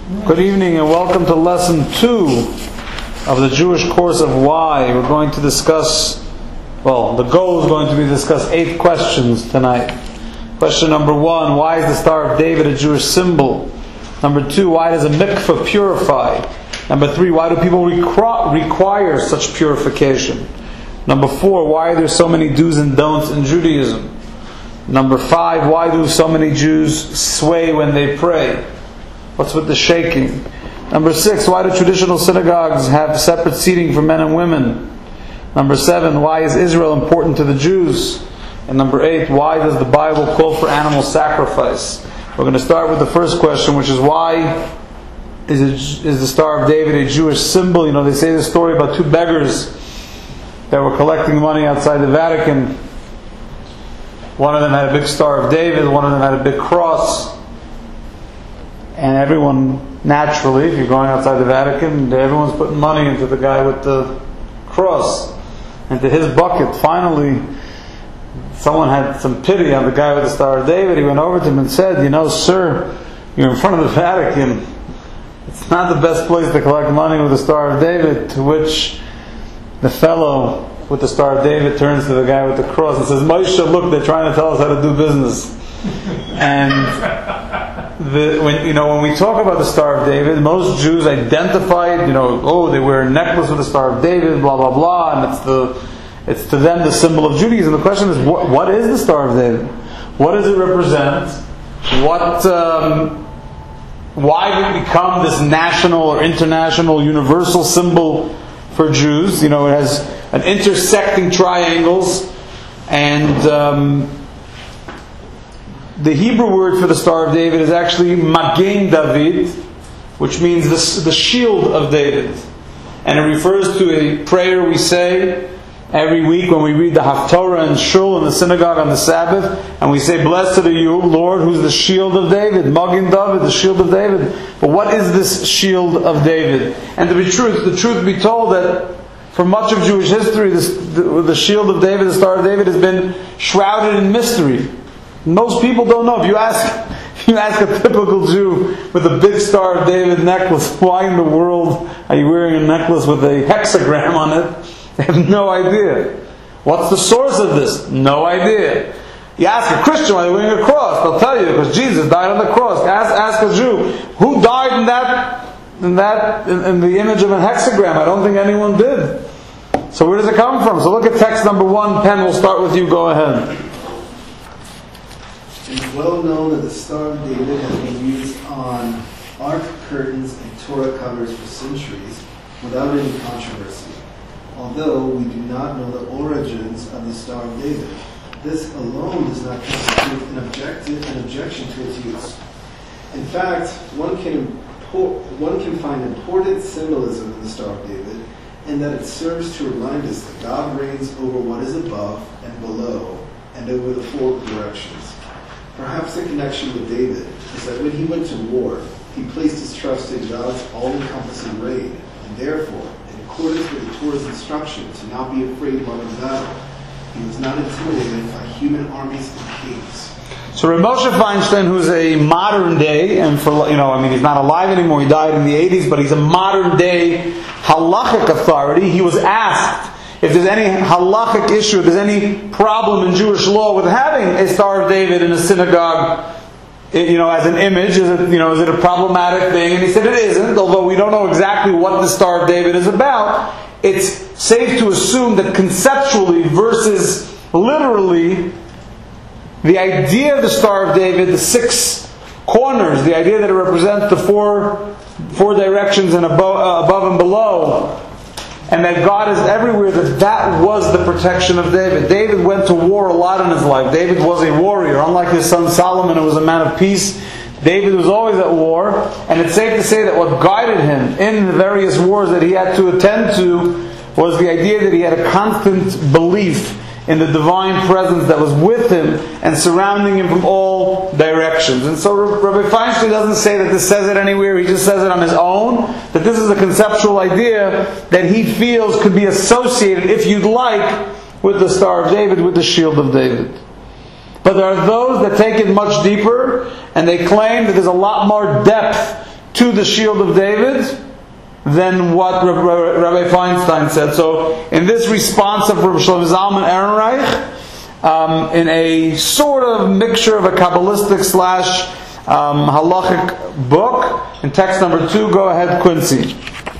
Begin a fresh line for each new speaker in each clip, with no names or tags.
Good evening and welcome to lesson 2 of the Jewish course of Why. We're going to discuss, the goal is going to be to discuss 8 questions tonight. Question number 1, why is the Star of David a Jewish symbol? Number 2, why does a mikveh purify? Number 3, why do people require such purification? Number 4, why are there so many do's and don'ts in Judaism? Number 5, why do so many Jews sway when they pray? What's with the shaking? Number 6, why do traditional synagogues have separate seating for men and women? Number 7, why is Israel important to the Jews? And number 8, why does the Bible call for animal sacrifice? We're going to start with the first question, which is why is the Star of David a Jewish symbol? You know, they say the story about 2 beggars that were collecting money outside the Vatican. One of them had a big Star of David, one of them had a big cross. And everyone, naturally, if you're going outside the Vatican, everyone's putting money into the guy with the cross, into his bucket. Finally, someone had some pity on the guy with the Star of David. He went over to him and said, "You know, sir, you're in front of the Vatican. It's not the best place to collect money with the Star of David." To which the fellow with the Star of David turns to the guy with the cross and says, "Moshe, look, they're trying to tell us how to do business." And when we talk about the Star of David, most Jews identify it, they wear a necklace with the Star of David, blah blah blah, and it's to them the symbol of Judaism. The question is, what is the Star of David? What does it represent? Why did it become this national or international universal symbol for Jews? It has an intersecting triangles, and the Hebrew word for the Star of David is actually Magen David, which means the shield of David. And it refers to a prayer we say every week when we read the Haftorah in Shul in the synagogue on the Sabbath, and we say, "Blessed are you, Lord, who's the shield of David." Magen David, the shield of David. But what is this shield of David? And the truth be told, that for much of Jewish history, the shield of David, the Star of David, has been shrouded in mystery. Most people don't know. If you ask a typical Jew with a big Star of David necklace, why in the world are you wearing a necklace with a hexagram on it? They have no idea. What's the source of this? No idea. You ask a Christian why they're wearing a cross, they'll tell you because Jesus died on the cross. Ask a Jew who died in the image of a hexagram. I don't think anyone did. So where does it come from? So look at text number 1. Pen, we'll start with you. Go ahead.
It is well known that the Star of David has been used on Ark curtains and Torah covers for centuries without any controversy, although we do not know the origins of the Star of David. This alone does not constitute an objection to its use. In fact, one can find important symbolism in the Star of David, in that it serves to remind us that God reigns over what is above and below, and over the 4 directions. Perhaps the connection with David is that when he went to war, he placed his trust in God's all-encompassing reign, and therefore, in accordance with the Torah's instruction to not be afraid while in battle, he was not intimidated by human armies and kings.
So Rav Moshe Feinstein, who's a modern day, and he's not alive anymore, he died in the 80s, but he's a modern day halachic authority. He was asked if there's any halachic issue, if there's any problem in Jewish law with having a Star of David in a synagogue, as an image, is it a problematic thing? And he said it isn't, although we don't know exactly what the Star of David is about. It's safe to assume that conceptually versus literally, the idea of the Star of David, the 6 corners, the idea that it represents the four directions and above and below, and that God is everywhere, that was the protection of David. David went to war a lot in his life. David was a warrior. Unlike his son Solomon, who was a man of peace, David was always at war. And it's safe to say that what guided him in the various wars that he had to attend to was the idea that he had a constant belief in the divine presence that was with him and surrounding him from all directions. And so Rabbi Feinstein doesn't say that this says it anywhere, he just says it on his own, that this is a conceptual idea that he feels could be associated, if you'd like, with the Star of David, with the shield of David. But there are those that take it much deeper, and they claim that there's a lot more depth to the shield of David than what Rabbi Feinstein said. So in this response of Rabbi Shlomo Zalman Ehrenreich, in a sort of mixture of a Kabbalistic / halachic book, in text number 2, go ahead, Quincy.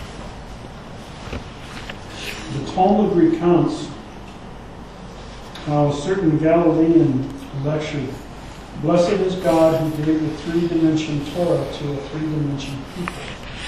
The Talmud recounts how a certain Galilean lectured, "Blessed is God who gave the 3-dimension Torah to a 3-dimension people."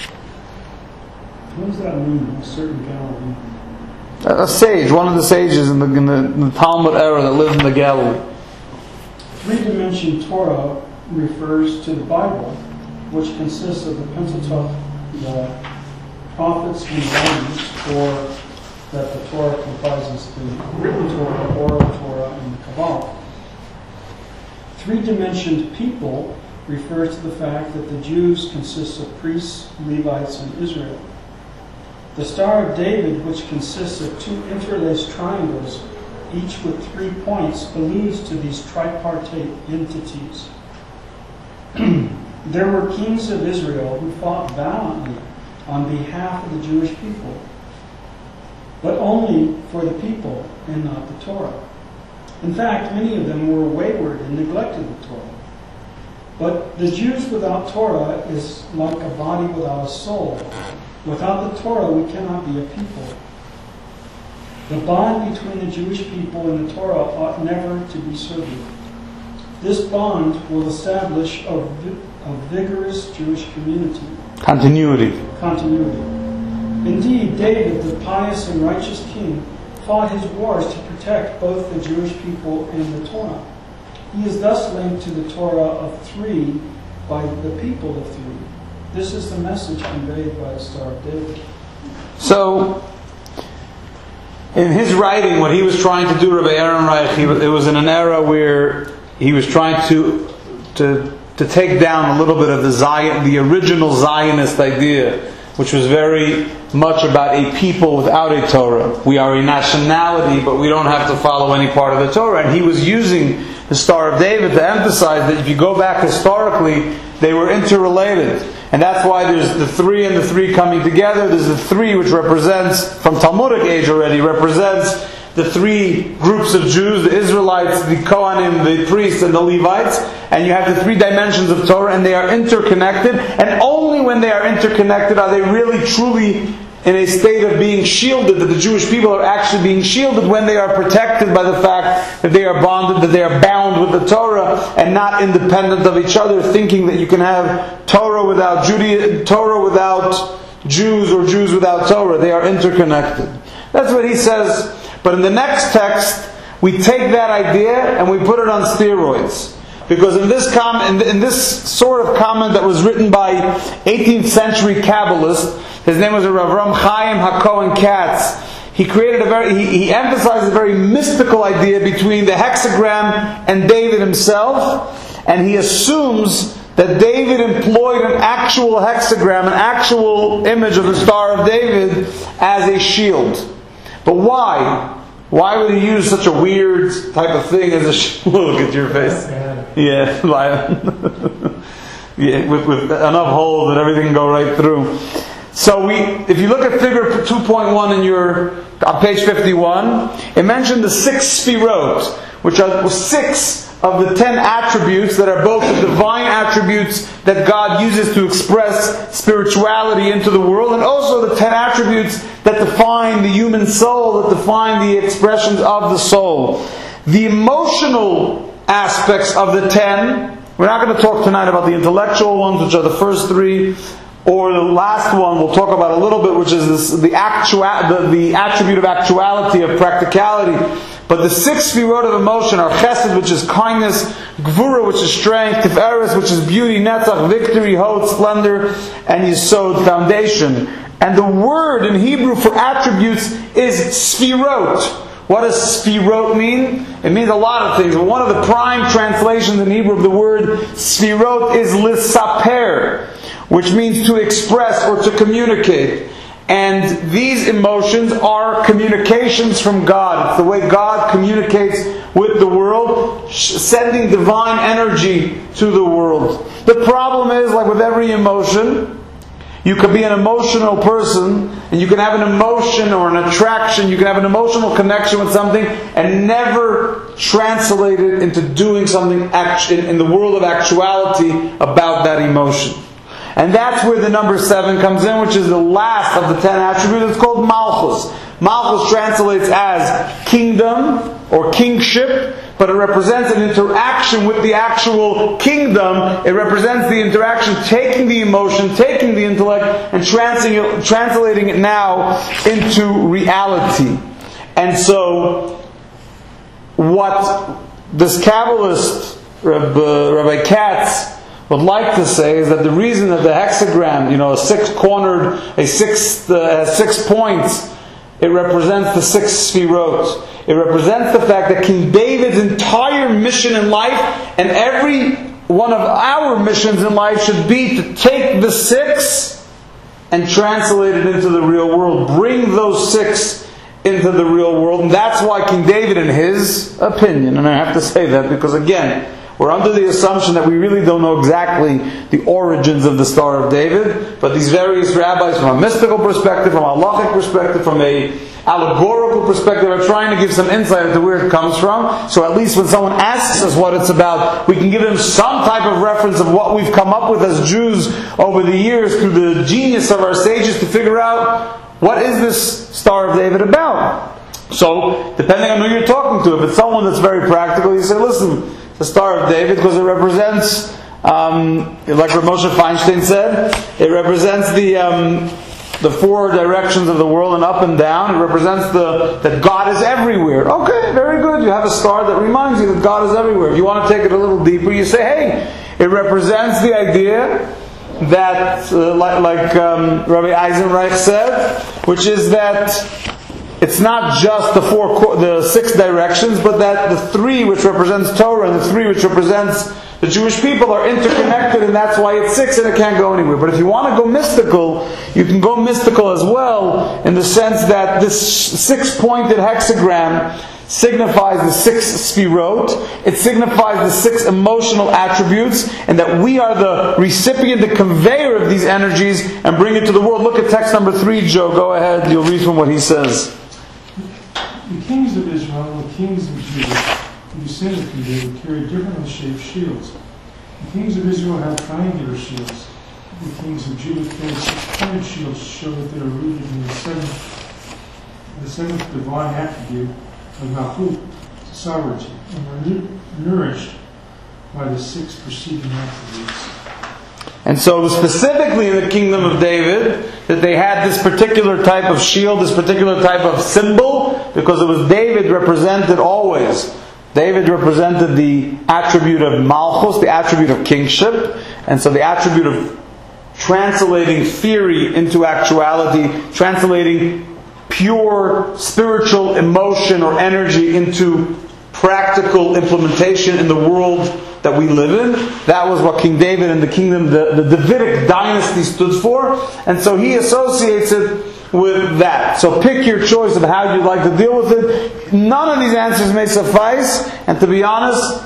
What does that mean, a certain Galilean?
A sage, one of the sages in the Talmud era that lived in the Galilee.
3-dimension Torah refers to the Bible, which consists of the Pentateuch, the prophets and writings, or that the Torah comprises the written Torah, oral Torah, and the Kabbalah. 3-dimensioned people refers to the fact that the Jews consist of priests, Levites, and Israel. The Star of David, which consists of 2 interlaced triangles, each with 3 points, alludes to these tripartite entities. There were kings of Israel who fought valiantly on behalf of the Jewish people, but only for the people and not the Torah. In fact, many of them were wayward and neglected the Torah. But the Jews without Torah is like a body without a soul. Without the Torah, we cannot be a people. The bond between the Jewish people and the Torah ought never to be severed. This bond will establish a vigorous Jewish community.
Continuity.
Indeed, David, the pious and righteous king, fought his wars to protect both the Jewish people and the Torah. He is thus linked to the Torah of 3 by the people of 3. This is the message conveyed by the Star of David.
So, in his writing, what he was trying to do, Rabbi Ehrenreich, it was in an era where he was trying to take down a little bit of the original Zionist idea, which was very much about a people without a Torah. We are a nationality, but we don't have to follow any part of the Torah. And he was using the Star of David to emphasize that if you go back historically, they were interrelated. And that's why there's the 3 and the 3 coming together. There's the 3 which represents, from Talmudic age already, represents the 3 groups of Jews, the Israelites, the Kohanim, the priests, and the Levites. And you have the 3 dimensions of Torah, and they are interconnected. And only when they are interconnected are they really, truly in a state of being shielded, that the Jewish people are actually being shielded when they are protected by the fact that they are bonded, that they are bound with the Torah, and not independent of each other, thinking that you can have Torah without Torah without Jews, or Jews without Torah. They are interconnected. That's what he says. But in the next text, we take that idea and we put it on steroids. Because in this sort of comment that was written by 18th century Kabbalist, his name was Rav Chaim HaKohen Katz, he emphasized a very mystical idea between the hexagram and David himself, and he assumes that David employed an actual hexagram, an actual image of the Star of David as a shield. But why? Why would he use such a weird type of thing as a shield? Look at your face. Yeah, with enough holes that everything can go right through. So if you look at figure 2.1 on page 51, it mentioned the 6 sfirot, which are 6 of the 10 attributes that are both the divine attributes that God uses to express spirituality into the world, and also the 10 attributes that define the human soul, that define the expressions of the soul. The emotional aspects of the 10, we're not going to talk tonight about the intellectual ones, which are the first 3, or the last one we'll talk about a little bit, which is the attribute of actuality, of practicality. But the 6 sfirot of emotion are chesed, which is kindness, gvura, which is strength, tiferes, which is beauty, netzach, victory, hod, splendor, and yesod, foundation. And the word in Hebrew for attributes is sfirot. What does sfirot mean? It means a lot of things, but one of the prime translations in Hebrew of the word sfirot is lisaper, which means to express or to communicate. And these emotions are communications from God. It's the way God communicates with the world, sending divine energy to the world. The problem is, like with every emotion, You could be an emotional person, and you can have an emotion or an attraction, you can have an emotional connection with something, and never translate it into doing something in the world of actuality about that emotion. And that's where the number 7 comes in, which is the last of the 10 attributes. It's called Malchus. Malchus translates as kingdom or kingship, but it represents an interaction with the actual kingdom. It represents the interaction, taking the emotion, taking the intellect, and translating it now into reality. And so, what this Kabbalist, Rabbi Katz, would like to say is that the reason that the hexagram, has 6 points, it represents the 6 sfirot. It represents the fact that King David's entire mission in life, and every one of our missions in life, should be to take the 6 and translate it into the real world. Bring those 6 into the real world. And that's why King David, in his opinion, and I have to say that because again, we're under the assumption that we really don't know exactly the origins of the Star of David, but these various rabbis, from a mystical perspective, from a halachic perspective, from a allegorical perspective, are trying to give some insight into where it comes from. So at least when someone asks us what it's about, we can give them some type of reference of what we've come up with as Jews over the years through the genius of our sages to figure out what is this Star of David about. So, depending on who you're talking to, if it's someone that's very practical, you say, listen, the Star of David, because it represents, like Rav Moshe Feinstein said, it represents the 4 directions of the world and up and down. It represents that God is everywhere. Okay, very good. You have a star that reminds you that God is everywhere. If you want to take it a little deeper, you say, hey, it represents the idea that, like Rabbi Eisenreich said, which is that it's not just the 6 directions, but that the 3 which represents Torah and the 3 which represents the Jewish people are interconnected, and that's why it's 6 and it can't go anywhere. But if you want to go mystical, you can go mystical as well, in the sense that this 6-pointed hexagram signifies the 6 sfirot. It signifies the 6 emotional attributes, and that we are the recipient, the conveyor of these energies, and bring it to the world. Look at text number 3, Joe. Go ahead. You'll read from what he says.
The kings of Israel and the kings of Judah, who descended from David, carried differently shaped shields. The kings of Israel had triangular shields. The kings of Judah carried 6-pointed shields, show that they are rooted in the seventh divine attribute of Malchut, sovereignty, and were nourished by the 6 preceding attributes.
And so specifically in the kingdom of David, that they had this particular type of shield, this particular type of symbol, because it was David represented always. David represented the attribute of Malchus, the attribute of kingship, and so the attribute of translating theory into actuality, translating pure spiritual emotion or energy into practical implementation in the world that we live in. That was what King David and the kingdom, the Davidic dynasty, stood for. And so he associates it with that. So pick your choice of how you'd like to deal with it. None of these answers may suffice. And to be honest,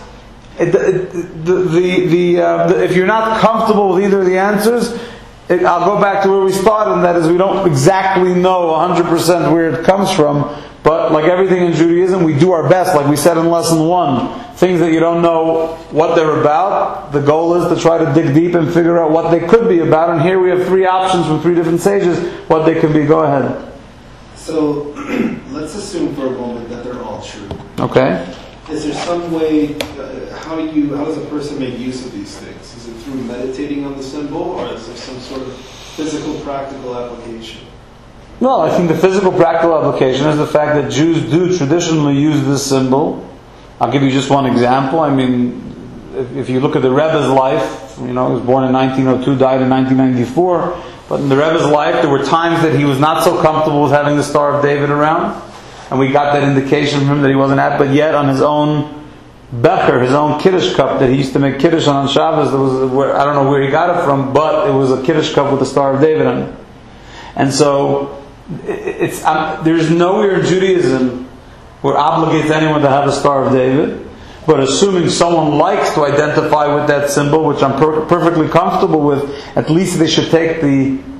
if you're not comfortable with either of the answers, I'll go back to where we started, and that is we don't exactly know 100% where it comes from. But like everything in Judaism, we do our best, like we said in lesson 1. Things that you don't know what they're about, the goal is to try to dig deep and figure out what they could be about. And here we have 3 options from 3 different sages, what they could be. Go ahead.
So, let's assume for a moment that they're all true.
Okay.
Is there some way, how does a person make use of these things? Is it through meditating on the symbol, or is there some sort of physical, practical application?
Well, I think the physical, practical application is the fact that Jews do traditionally use this symbol. I'll give you just one example. I mean, if you look at the Rebbe's life, he was born in 1902, died in 1994. But in the Rebbe's life, there were times that he was not so comfortable with having the Star of David around. And we got that indication from him that he wasn't happy. But yet, on his own becher, his own Kiddush cup that he used to make Kiddush on Shabbos, I don't know where he got it from, but it was a Kiddush cup with the Star of David on it. And so, there's nowhere in Judaism where it obligates anyone to have a Star of David. But assuming someone likes to identify with that symbol, which I'm perfectly comfortable with, at least they should take the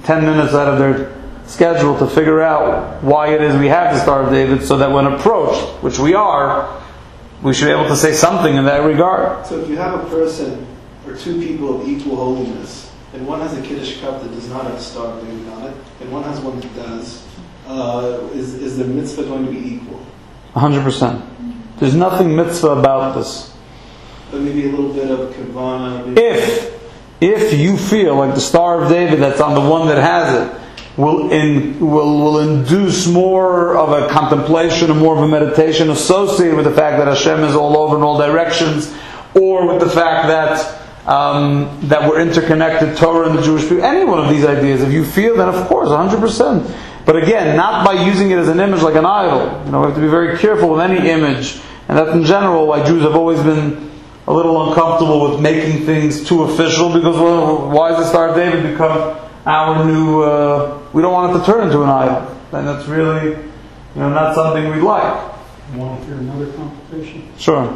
10 minutes out of their schedule to figure out why it is we have the Star of David, so that when approached, which we are, we should be able to say something in that regard.
So if you have a person or two people of equal holiness, and one has a Kiddush cup that does not have a Star of David on it, and one has one that does, is the mitzvah going to be equal?
100%. There's nothing mitzvah about this.
But maybe a little bit of kavana.
If you feel like the Star of David that's on the one that has it will induce more of a contemplation and more of a meditation associated with the fact that Hashem is all over in all directions, or with the fact that we're interconnected, Torah and the Jewish people, any one of these ideas, if you feel, then of course, 100%. But again, not by using it as an image like an idol. We have to be very careful with any image, and that's in general why Jews have always been a little uncomfortable with making things too official, because why does the Star of David become our new, we don't want it to turn into an idol. And that's really, not something we'd like.
You want to hear another complication?
Sure.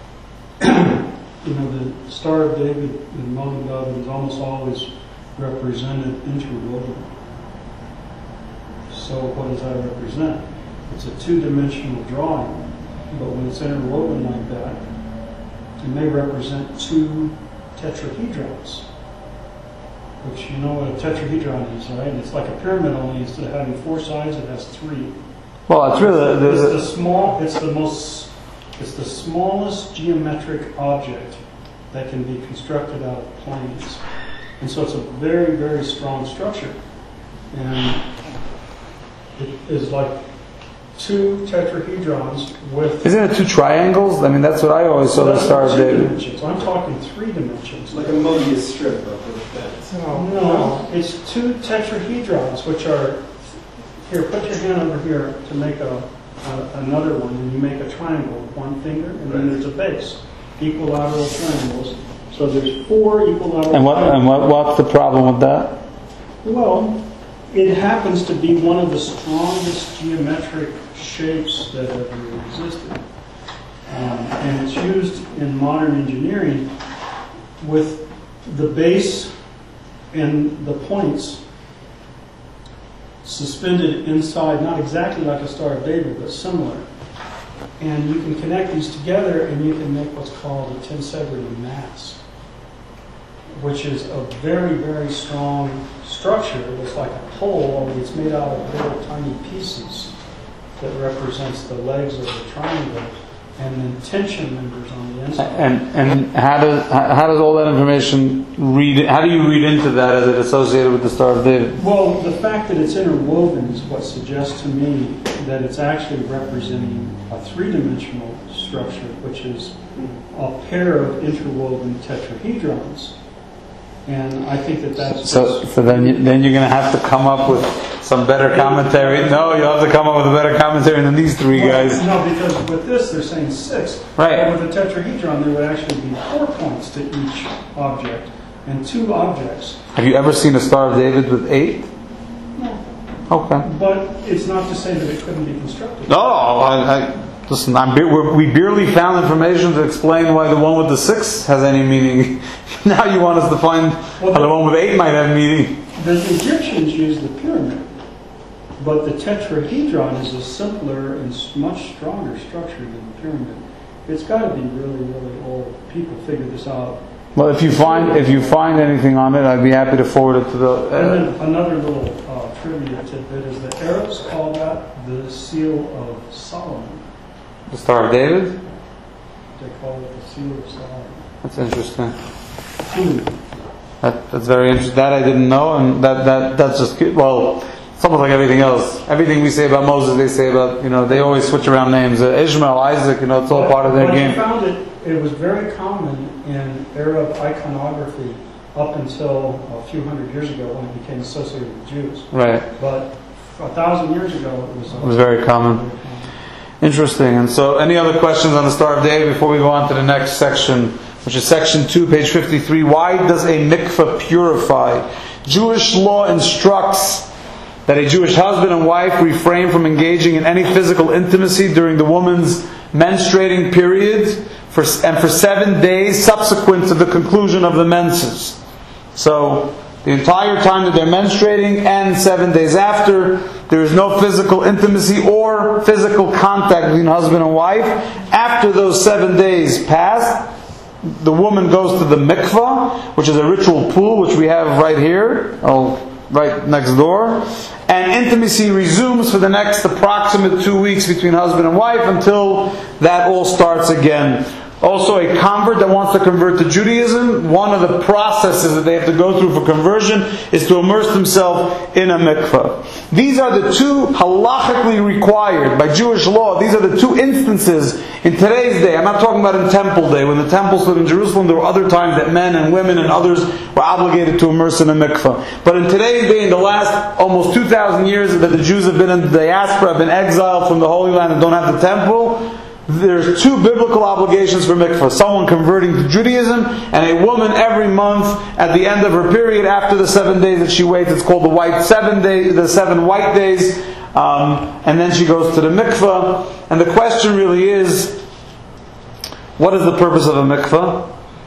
The Star of David in Mogen David is almost always represented interwoven. So what does that represent? It's a two-dimensional drawing, but when it's interwoven like that, it may represent two tetrahedrons. Which you know what a tetrahedron is, right? It's like a pyramid, only instead of having four sides, it has three.
Well, it's really
it's the smallest geometric object that can be constructed out of planes, and so it's a very, very strong structure, and it is like two tetrahedrons with...
Isn't it two triangles? I mean, that's what I always saw the Star of David.
Dimensions. I'm talking 3 dimensions.
Like a Mobius strip of that.
No, it's two tetrahedrons, which are... Here, put your hand over here to make another one, and you make a triangle with one finger, and then there's a base. Equilateral triangles. So there's 4 equilateral triangles.
And what's the problem with that?
Well, it happens to be one of the strongest geometric shapes that ever existed. And it's used in modern engineering with the base and the points suspended inside, not exactly like a Star of David, but similar. And you can connect these together and you can make what's called a tensegrity mass, which is a very, very strong structure. It's like a pole, only it's made out of little tiny pieces that represents the legs of the triangle, and then tension members on the inside.
And how does all that information how do you read into that as it associated with the Star of David?
Well, the fact that it's interwoven is what suggests to me that it's actually representing a 3-dimensional structure, which is a pair of interwoven tetrahedrons. And I think that's...
So then you're going to have to come up with some better commentary. No, you'll have to come up with a better commentary than these 3 guys.
No, because with this they're saying 6.
Right.
And with a tetrahedron there would actually be 4 points to each object, and 2 objects.
Have you ever seen a Star of David with 8?
No.
Okay.
But it's not to say that it couldn't be constructed.
No, listen, we barely found information to explain why the one with the 6 has any meaning. Now you want us to find how the one with 8 might have meaning.
The Egyptians used the pyramid, but the tetrahedron is a simpler and much stronger structure than the pyramid. It's got to be really, really old. People figure this out.
Well, if you find anything on it, I'd be happy to forward it to the...
And then another little trivia tidbit is the Arabs call that the Seal of Solomon.
The Star of David?
They call it the Seal of Solomon.
That's interesting. That's very interesting. That I didn't know, and that's just... Well, it's almost like everything else. Everything we say about Moses, they say about, they always switch around names. Ishmael, Isaac, it's all part of their game.
When I found it, it was very common in Arab iconography up until a few hundred years ago when it became associated with Jews.
Right.
But 1,000 years ago,
it was very common. Interesting. And so, any other questions on the Star of David before we go on to the next section, which is section 2, page 53. Why does a mikveh purify? Jewish law instructs that a Jewish husband and wife refrain from engaging in any physical intimacy during the woman's menstruating period and for 7 days subsequent to the conclusion of the menses. So, The entire time that they're menstruating and 7 days after, there is no physical intimacy or physical contact between husband and wife. After those 7 days pass, the woman goes to the mikvah, which is a ritual pool, which we have right here, right next door. And intimacy resumes for the next approximate 2 weeks between husband and wife until that all starts again. Also, a convert that wants to convert to Judaism, one of the processes that they have to go through for conversion is to immerse themselves in a mikvah. These are the two halachically required by Jewish law. These are the two instances in today's day. I'm not talking about in Temple Day. When the temple stood in Jerusalem, there were other times that men and women and others were obligated to immerse in a mikvah. But in today's day, in the last almost 2,000 years that the Jews have been in the diaspora, have been exiled from the Holy Land and don't have the temple, there's two biblical obligations for mikvah. Someone converting to Judaism, and a woman every month at the end of her period after the 7 days that she waits. It's called the 7 white days. And then she goes to the mikvah. And the question really is, what is the purpose of a mikvah?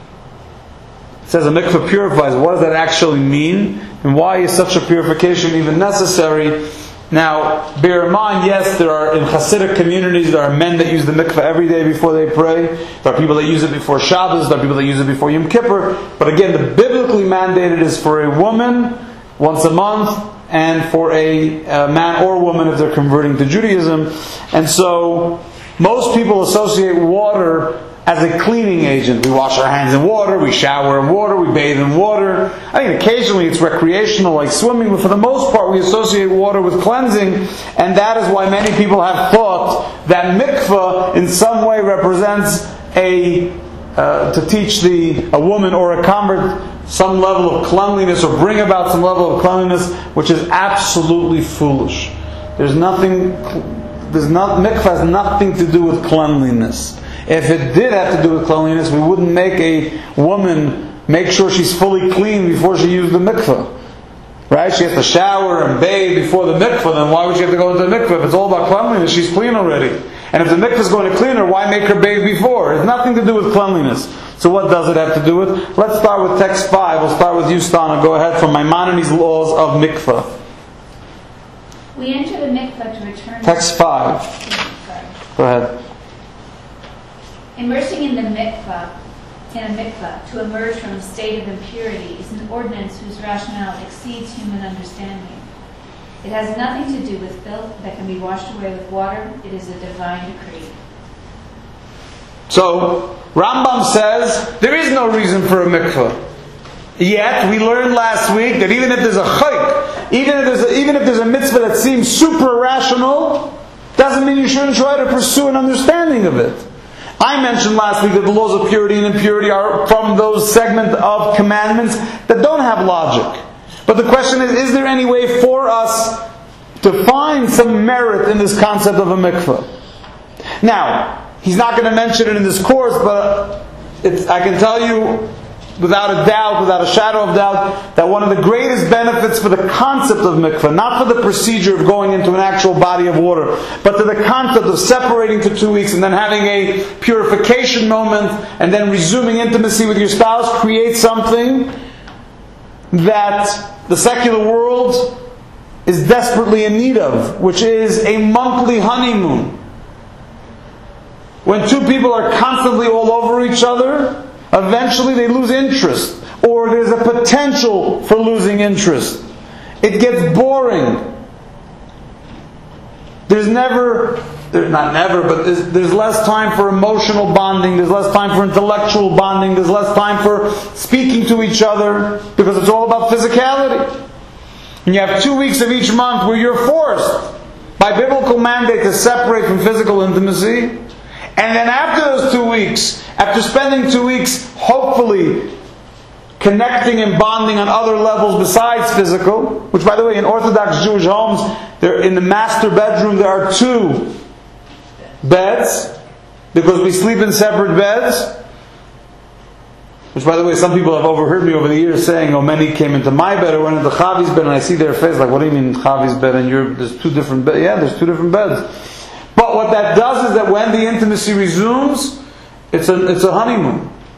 It says a mikvah purifies. What does that actually mean? And why is such a purification even necessary? Now, bear in mind, yes, there are in Hasidic communities, there are men that use the mikveh every day before they pray. There are people that use it before Shabbos. There are people that use it before Yom Kippur. But again, the biblically mandated is for a woman once a month, and for a man or woman if they're converting to Judaism. And so, most people associate water as a cleaning agent. We wash our hands in water, we shower in water, we bathe in water. I mean, occasionally it's recreational like swimming, but for the most part we associate water with cleansing, and that is why many people have thought that mikvah in some way represents to teach a woman or a convert some level of cleanliness, or bring about some level of cleanliness, which is absolutely foolish. Mikvah has nothing to do with cleanliness. If it did have to do with cleanliness, we wouldn't make a woman make sure she's fully clean before she used the mikvah. Right? She has to shower and bathe before the mikvah, then why would she have to go into the mikvah? If it's all about cleanliness, she's clean already. And if the mikvah is going to clean her, why make her bathe before? It has nothing to do with cleanliness. So what does it have to do with? Let's start with text 5. We'll start with you, Stana. Go ahead, from Maimonides' Laws of Mikvah.
We enter the mikvah to return...
Text 5. Go ahead.
Immersing in a mikvah to emerge from a state of impurity is an ordinance whose rationale exceeds human understanding. It has nothing to do with filth that can be washed away with water. It is a divine decree.
So, Rambam says there is no reason for a mikvah. Yet, we learned last week that even if there's a chayk, even if there's a mitzvah that seems super rational, doesn't mean you shouldn't try to pursue an understanding of it. I mentioned last week that the laws of purity and impurity are from those segments of commandments that don't have logic. But the question is there any way for us to find some merit in this concept of a mikvah? Now, he's not going to mention it in this course, but I can tell you without a doubt, without a shadow of doubt, that one of the greatest benefits for the concept of mikvah, not for the procedure of going into an actual body of water, but to the concept of separating for 2 weeks and then having a purification moment and then resuming intimacy with your spouse, creates something that the secular world is desperately in need of, which is a monthly honeymoon. When two people are constantly all over each other, eventually they lose interest, or there's a potential for losing interest. It gets boring. There's less time for emotional bonding, there's less time for intellectual bonding, there's less time for speaking to each other, because it's all about physicality. And you have 2 weeks of each month where you're forced, by biblical mandate, to separate from physical intimacy. And then after those 2 weeks, after spending 2 weeks, hopefully connecting and bonding on other levels besides physical, which, by the way, in Orthodox Jewish homes, in the master bedroom there are 2 beds, because we sleep in separate beds. Which, by the way, some people have overheard me over the years saying, many came into my bed or went into Chavi's bed, and I see their face like, what do you mean Chavi's bed and there's 2 different beds? Yeah, there's 2 different beds. But what that does is that when the intimacy resumes, it's a honeymoon.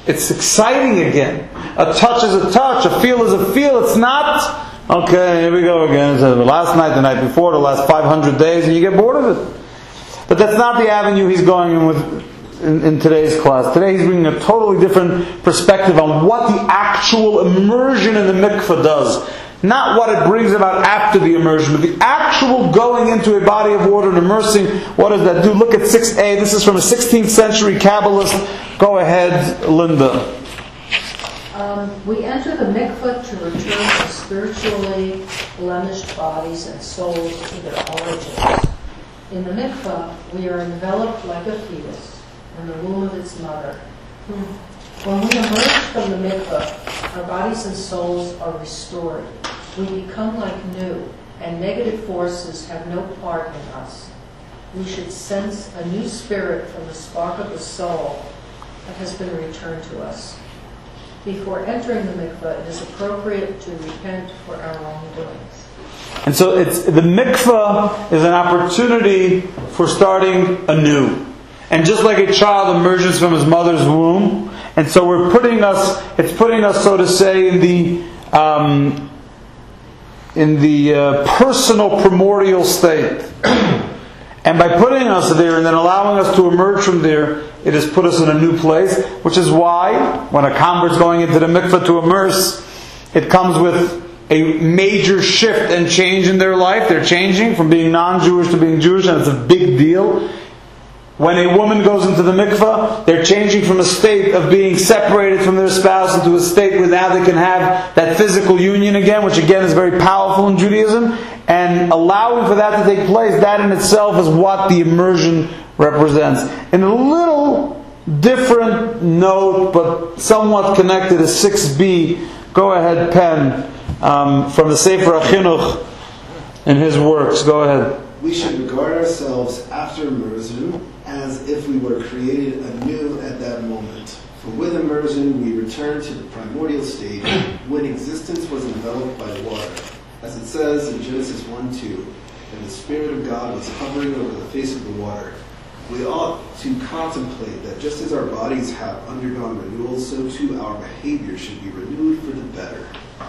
It's exciting again. A touch is a touch, a feel is a feel. It's not, okay, here we go again. It's the last night, the night before, the last 500 days, and you get bored of it. But that's not the avenue he's going in with in today's class. Today he's bringing a totally different perspective on what the actual immersion in the mikveh does. Not what it brings about after the immersion, but the actual going into a body of water and immersing. What does that do? Look at 6a. This is from a 16th century Kabbalist. Go ahead, Linda.
We enter the mikveh to return our spiritually blemished bodies and souls to their origins. In the mikveh, we are enveloped like a fetus in the womb of its mother. When we emerge from the mikveh, our bodies and souls are restored. We become like new, and negative forces have no part in us. We should sense a new spirit from the spark of the soul that has been returned to us. Before entering the mikveh, it is appropriate to repent for our wrongdoings.
And so the mikveh is an opportunity for starting anew. And just like a child emerges from his mother's womb, and so it's putting us, so to say, in the personal primordial state. And by putting us there and then allowing us to emerge from there, it has put us in a new place, which is why when a convert's going into the mikveh to immerse, it comes with a major shift and change in their life. They're changing from being non-Jewish to being Jewish, and it's a big deal. When a woman goes into the mikveh, they're changing from a state of being separated from their spouse into a state where now they can have that physical union again, which again is very powerful in Judaism. And allowing for that to take place, that in itself is what the immersion represents. In a little different note, but somewhat connected, is 6b. Go ahead, Pen, from the Sefer HaChinuch in his works. Go ahead.
We should regard ourselves after immersion as if we were created anew at that moment. For with immersion we return to the primordial state when existence was enveloped by water. As it says in Genesis 1:2, and the Spirit of God was hovering over the face of the water. We ought to contemplate that just as our bodies have undergone renewal, so too our behavior should be renewed for the better.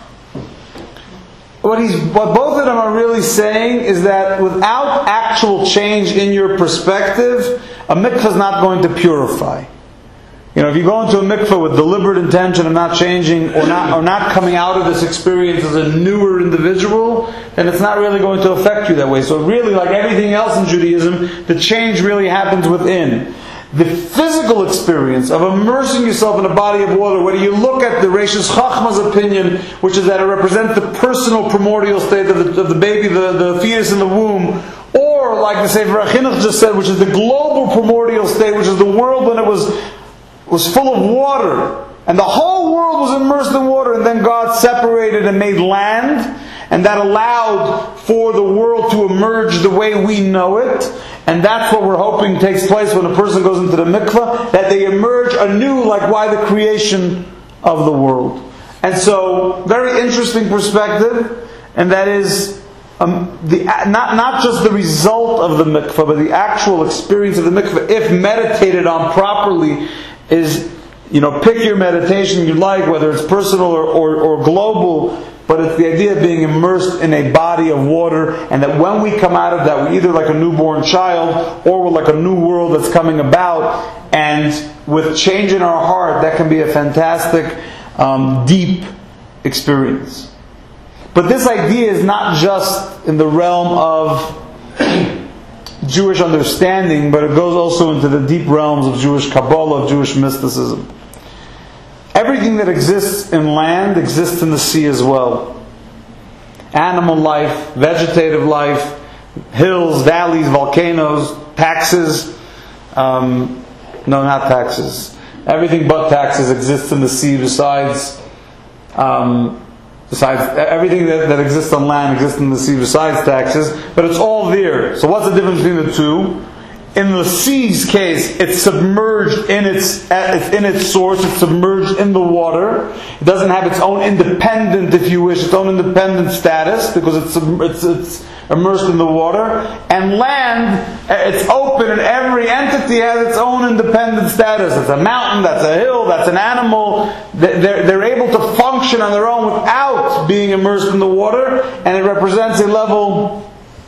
What both of them are really saying is that without actual change in your perspective, a mikveh is not going to purify. If you go into a mikveh with deliberate intention of not changing or not coming out of this experience as a newer individual, then it's not really going to affect you that way. So really, like everything else in Judaism, the change really happens within. The physical experience of immersing yourself in a body of water, whether you look at the Reishis Chachma's opinion, which is that it represents the personal primordial state of the baby, the fetus in the womb, or like the Sefer HaChinuch just said, which is the global primordial state, which is the world when it was full of water, and the whole world was immersed in water, and then God separated and made land, and that allowed for the world to emerge the way we know it. And that's what we're hoping takes place when a person goes into the mikveh, that they emerge anew like by the creation of the world. And so, very interesting perspective, and that is not just the result of the mikveh, but the actual experience of the mikveh, if meditated on properly, is, pick your meditation you like, whether it's personal or global, but it's the idea of being immersed in a body of water, and that when we come out of that, we're either like a newborn child, or we're like a new world that's coming about, and with change in our heart, that can be a fantastic, deep experience. But this idea is not just in the realm of Jewish understanding, but it goes also into the deep realms of Jewish Kabbalah, of Jewish mysticism. Everything that exists in land exists in the sea as well. Animal life, vegetative life, hills, valleys, volcanoes, taxes. No, not taxes. Everything but taxes exists in the sea besides everything that exists on land exists in the sea besides taxes. But it's all there. So what's the difference between the two? In the sea's case, it's submerged in its source. It's submerged in the water. It doesn't have its own independent, if you wish, its own independent status, because it's immersed in the water. And land, it's open, and every entity has its own independent status. It's a mountain, that's a hill, that's an animal. They're able to function on their own without being immersed in the water, and it represents a level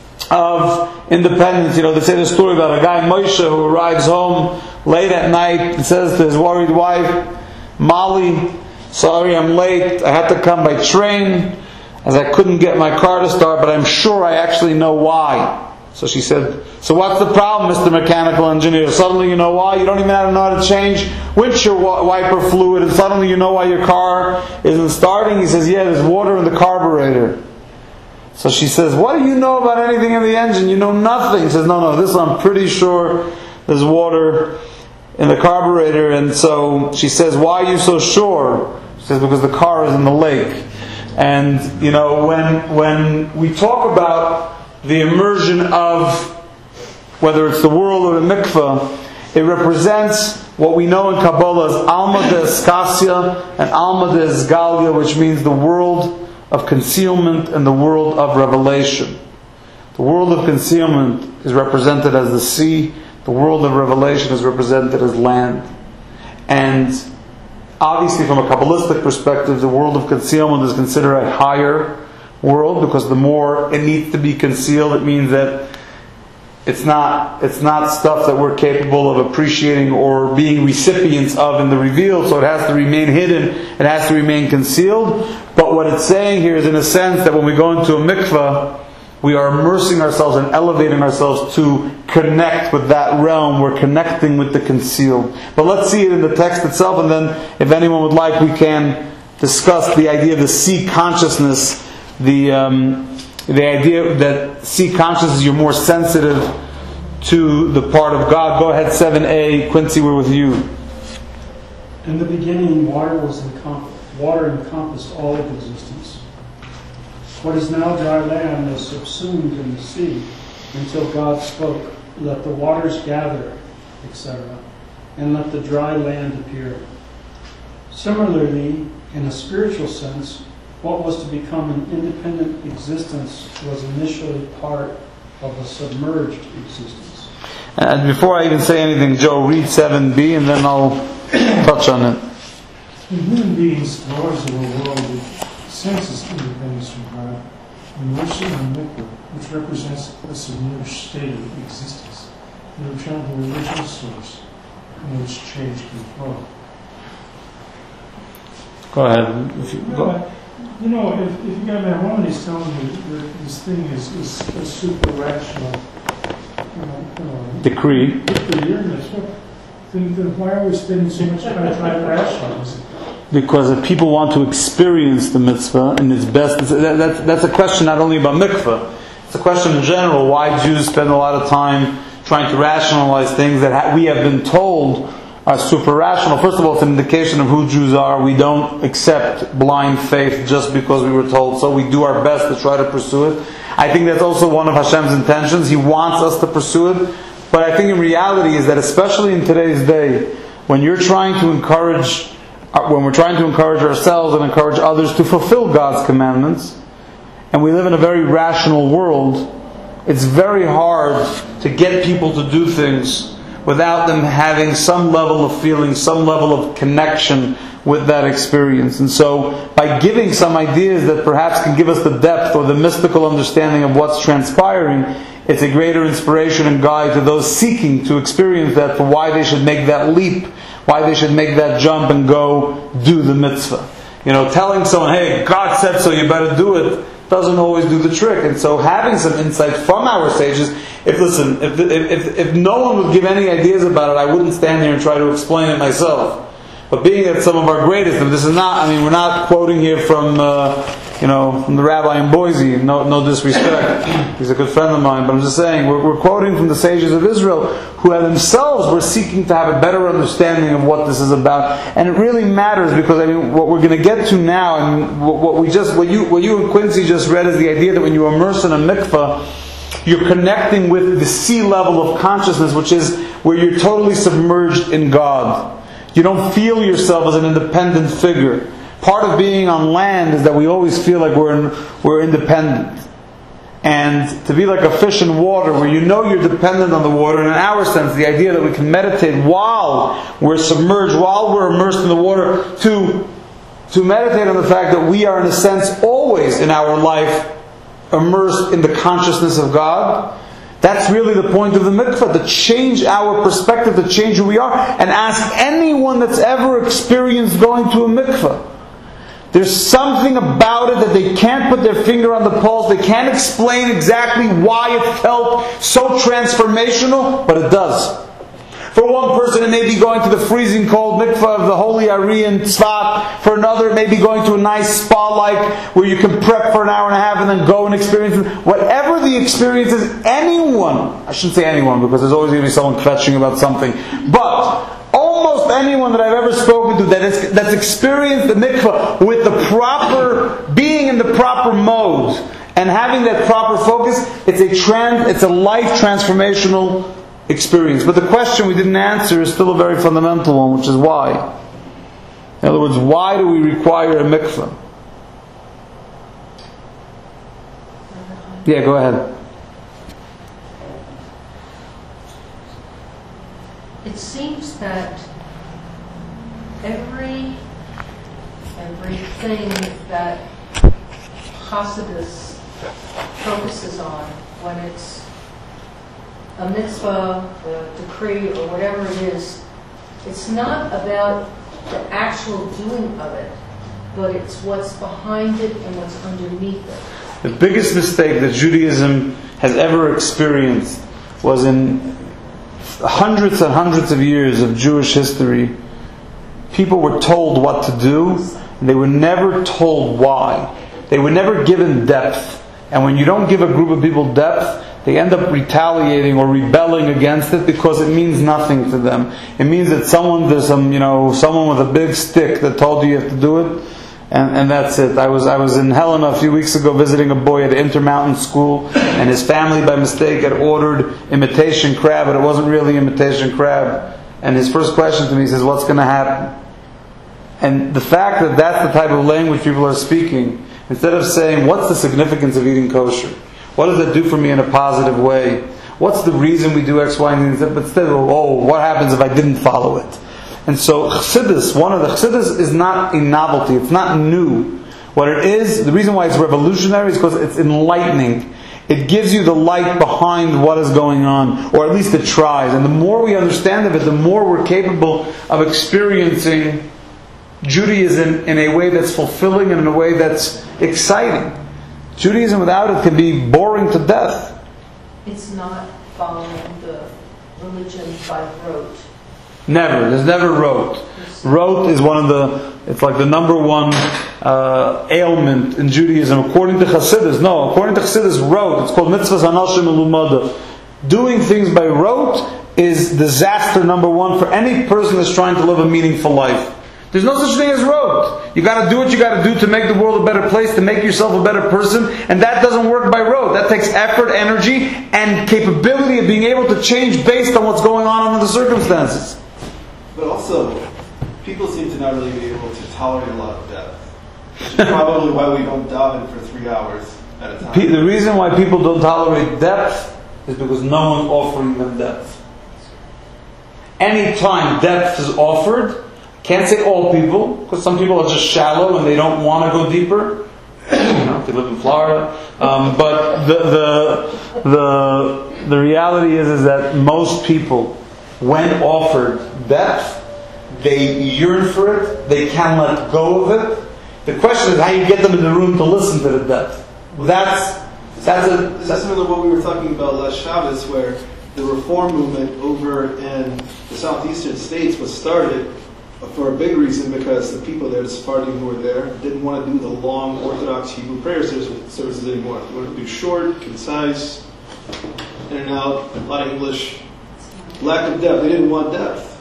of independence. They say the story about a guy, Moshe, who arrives home late at night and says to his worried wife, Molly, sorry I'm late, I had to come by train as I couldn't get my car to start, but I'm sure I actually know why. So she said, so what's the problem, Mr. Mechanical Engineer? Suddenly you know why? You don't even know how to change windshield wiper fluid, and suddenly you know why your car isn't starting? He says, yeah, there's water in the carburetor. So she says, what do you know about anything in the engine? You know nothing. He says, no, this I'm pretty sure there's water in the carburetor. And so she says, why are you so sure? She says, because the car is in the lake. And, when we talk about the immersion of, whether it's the world or the mikveh, it represents what we know in Kabbalah as Alma de Eskasia and Alma de Esgalia, which means the world of concealment and the world of revelation. The world of concealment is represented as the sea. The world of revelation is represented as land. And obviously from a Kabbalistic perspective, the world of concealment is considered a higher world, because the more it needs to be concealed, it means that it's not stuff that we're capable of appreciating or being recipients of in the revealed, so it has to remain hidden, it has to remain concealed. But what it's saying here is, in a sense, that when we go into a mikveh, we are immersing ourselves and elevating ourselves to connect with that realm. We're connecting with the concealed. But let's see it in the text itself, and then if anyone would like, we can discuss the idea of the sea consciousness, the idea that sea consciousness, you're more sensitive to the part of God. Go ahead, 7a. Quincy, we're with you.
In the beginning, water encompassed all of existence. What is now dry land is subsumed in the sea until God spoke, let the waters gather, etc., and let the dry land appear. Similarly, in a spiritual sense, what was to become an independent existence was initially part of a submerged existence.
And before I even say anything, Joe, read 7b and then I'll touch on it.
Human beings, lords of the world, with senses independence from God, immersion in mikveh, which represents a submerged state of existence, and return to the original source, in which change can flow.
Go ahead. If you
got Maimonides telling you that this thing is a super rational
decree.
Then why are we spending so much time trying to rationalize it?
Because if people want to experience the mitzvah in its best, that's a question not only about mikveh. It's a question in general. Why Jews spend a lot of time trying to rationalize things that we have been told are super rational. First of all, it's an indication of who Jews are. We don't accept blind faith just because we were told so. We do our best to try to pursue it. I think that's also one of Hashem's intentions. He wants us to pursue it. But I think in reality is that, especially in today's day, when we're trying to encourage ourselves and encourage others to fulfill God's commandments, and we live in a very rational world, it's very hard to get people to do things without them having some level of feeling, some level of connection with that experience. And so, by giving some ideas that perhaps can give us the depth or the mystical understanding of what's transpiring, it's a greater inspiration and guide to those seeking to experience that, for why they should make that leap, why they should make that jump and go do the mitzvah. Telling someone, hey, God said so, you better do it, doesn't always do the trick. And so having some insight from our sages, if no one would give any ideas about it, I wouldn't stand here and try to explain it myself. But being that some of our greatest, and this is not, we're not quoting here from the rabbi in Boise, no disrespect, he's a good friend of mine, but I'm just saying, we're quoting from the sages of Israel, who themselves were seeking to have a better understanding of what this is about. And it really matters, because what we're going to get to now, and what you and Quincy just read, is the idea that when you immerse in a mikveh, you're connecting with the sea level of consciousness, which is where you're totally submerged in God. You don't feel yourself as an independent figure. Part of being on land is that we always feel like we're independent. and to be like a fish in water, where you know you're dependent on the water. And in our sense, the idea that we can meditate while we're submerged, while we're immersed in the water, to meditate on the fact that we are, in a sense, always in our life immersed in the consciousness of God. That's really the point of the mikvah, to change our perspective, to change who we are. And ask anyone that's ever experienced going to a mikvah. There's something about it that they can't put their finger on the pulse. They can't explain exactly why it felt so transformational, but it does. For one person, it may be going to the freezing cold mikvah of the Holy Ari in Tzfat. For another, it may be going to a nice spa-like where you can prep for an hour and a half and then go and experience it. Whatever the experience is, anyone, I shouldn't say anyone because there's always going to be someone fetching about something, but almost anyone that I've ever spoken to that's experienced the mikvah with the proper, being in the proper mode and having that proper focus, it's a life transformational experience. But the question we didn't answer is still a very fundamental one, which is why. In other words, why do we require a mikvah? Yeah, go ahead.
It seems that everything that Hasidus focuses on, when it's a mitzvah, a decree, or whatever it is, it's not about the actual doing of it, but it's what's behind it and what's underneath it.
The biggest mistake that Judaism has ever experienced was in hundreds and hundreds of years of Jewish history. People were told what to do, and they were never told why. They were never given depth. And when you don't give a group of people depth, they end up retaliating or rebelling against it because it means nothing to them. It means that someone with a big stick that told you have to do it, and that's it. I was in Helena a few weeks ago visiting a boy at Intermountain School, and his family by mistake had ordered imitation crab, but it wasn't really imitation crab. And his first question to me, he says, "What's going to happen?" And the fact that that's the type of language people are speaking, instead of saying, "What's the significance of eating kosher? What does it do for me in a positive way? What's the reason we do X, Y, and Z?" But instead, what happens if I didn't follow it? And so Chassidus, Chassidus is not a novelty, it's not new. What it is, the reason why it's revolutionary is because it's enlightening. It gives you the light behind what is going on, or at least it tries. And the more we understand of it, the more we're capable of experiencing Judaism in a way that's fulfilling and in a way that's exciting. Judaism without it can be boring to death.
It's not following the religion by rote.
Never. There's never rote. Rote is it's like the number one ailment in Judaism. According to Chassidus, rote. It's called mitzvahs hanashim elumada. Doing things by rote is disaster number one for any person that's trying to live a meaningful life. There's no such thing as rote. You got to do what you got to do to make the world a better place, to make yourself a better person, and that doesn't work by rote. That takes effort, energy, and capability of being able to change based on what's going on under the circumstances.
But also, people seem to not really be able to tolerate a lot of depth, which is probably why we don't daven for 3 hours at a time.
The reason why people don't tolerate depth is because no one's offering them depth. Any time depth is offered, can't say all people, because some people are just shallow and they don't want to go deeper. If they live in Florida. But the reality is that most people, when offered depth, they yearn for it, they can't let go of it. The question is how you get them in the room to listen to the depth. That's
similar to what we were talking about last Shabbos, where the Reform movement over in the southeastern states was started for a big reason because the people there, the Sephardim who were there, didn't want to do the long Orthodox Hebrew prayer services anymore. They wanted to do short, concise, in and out, a lot of English. Lack of depth. They didn't want depth.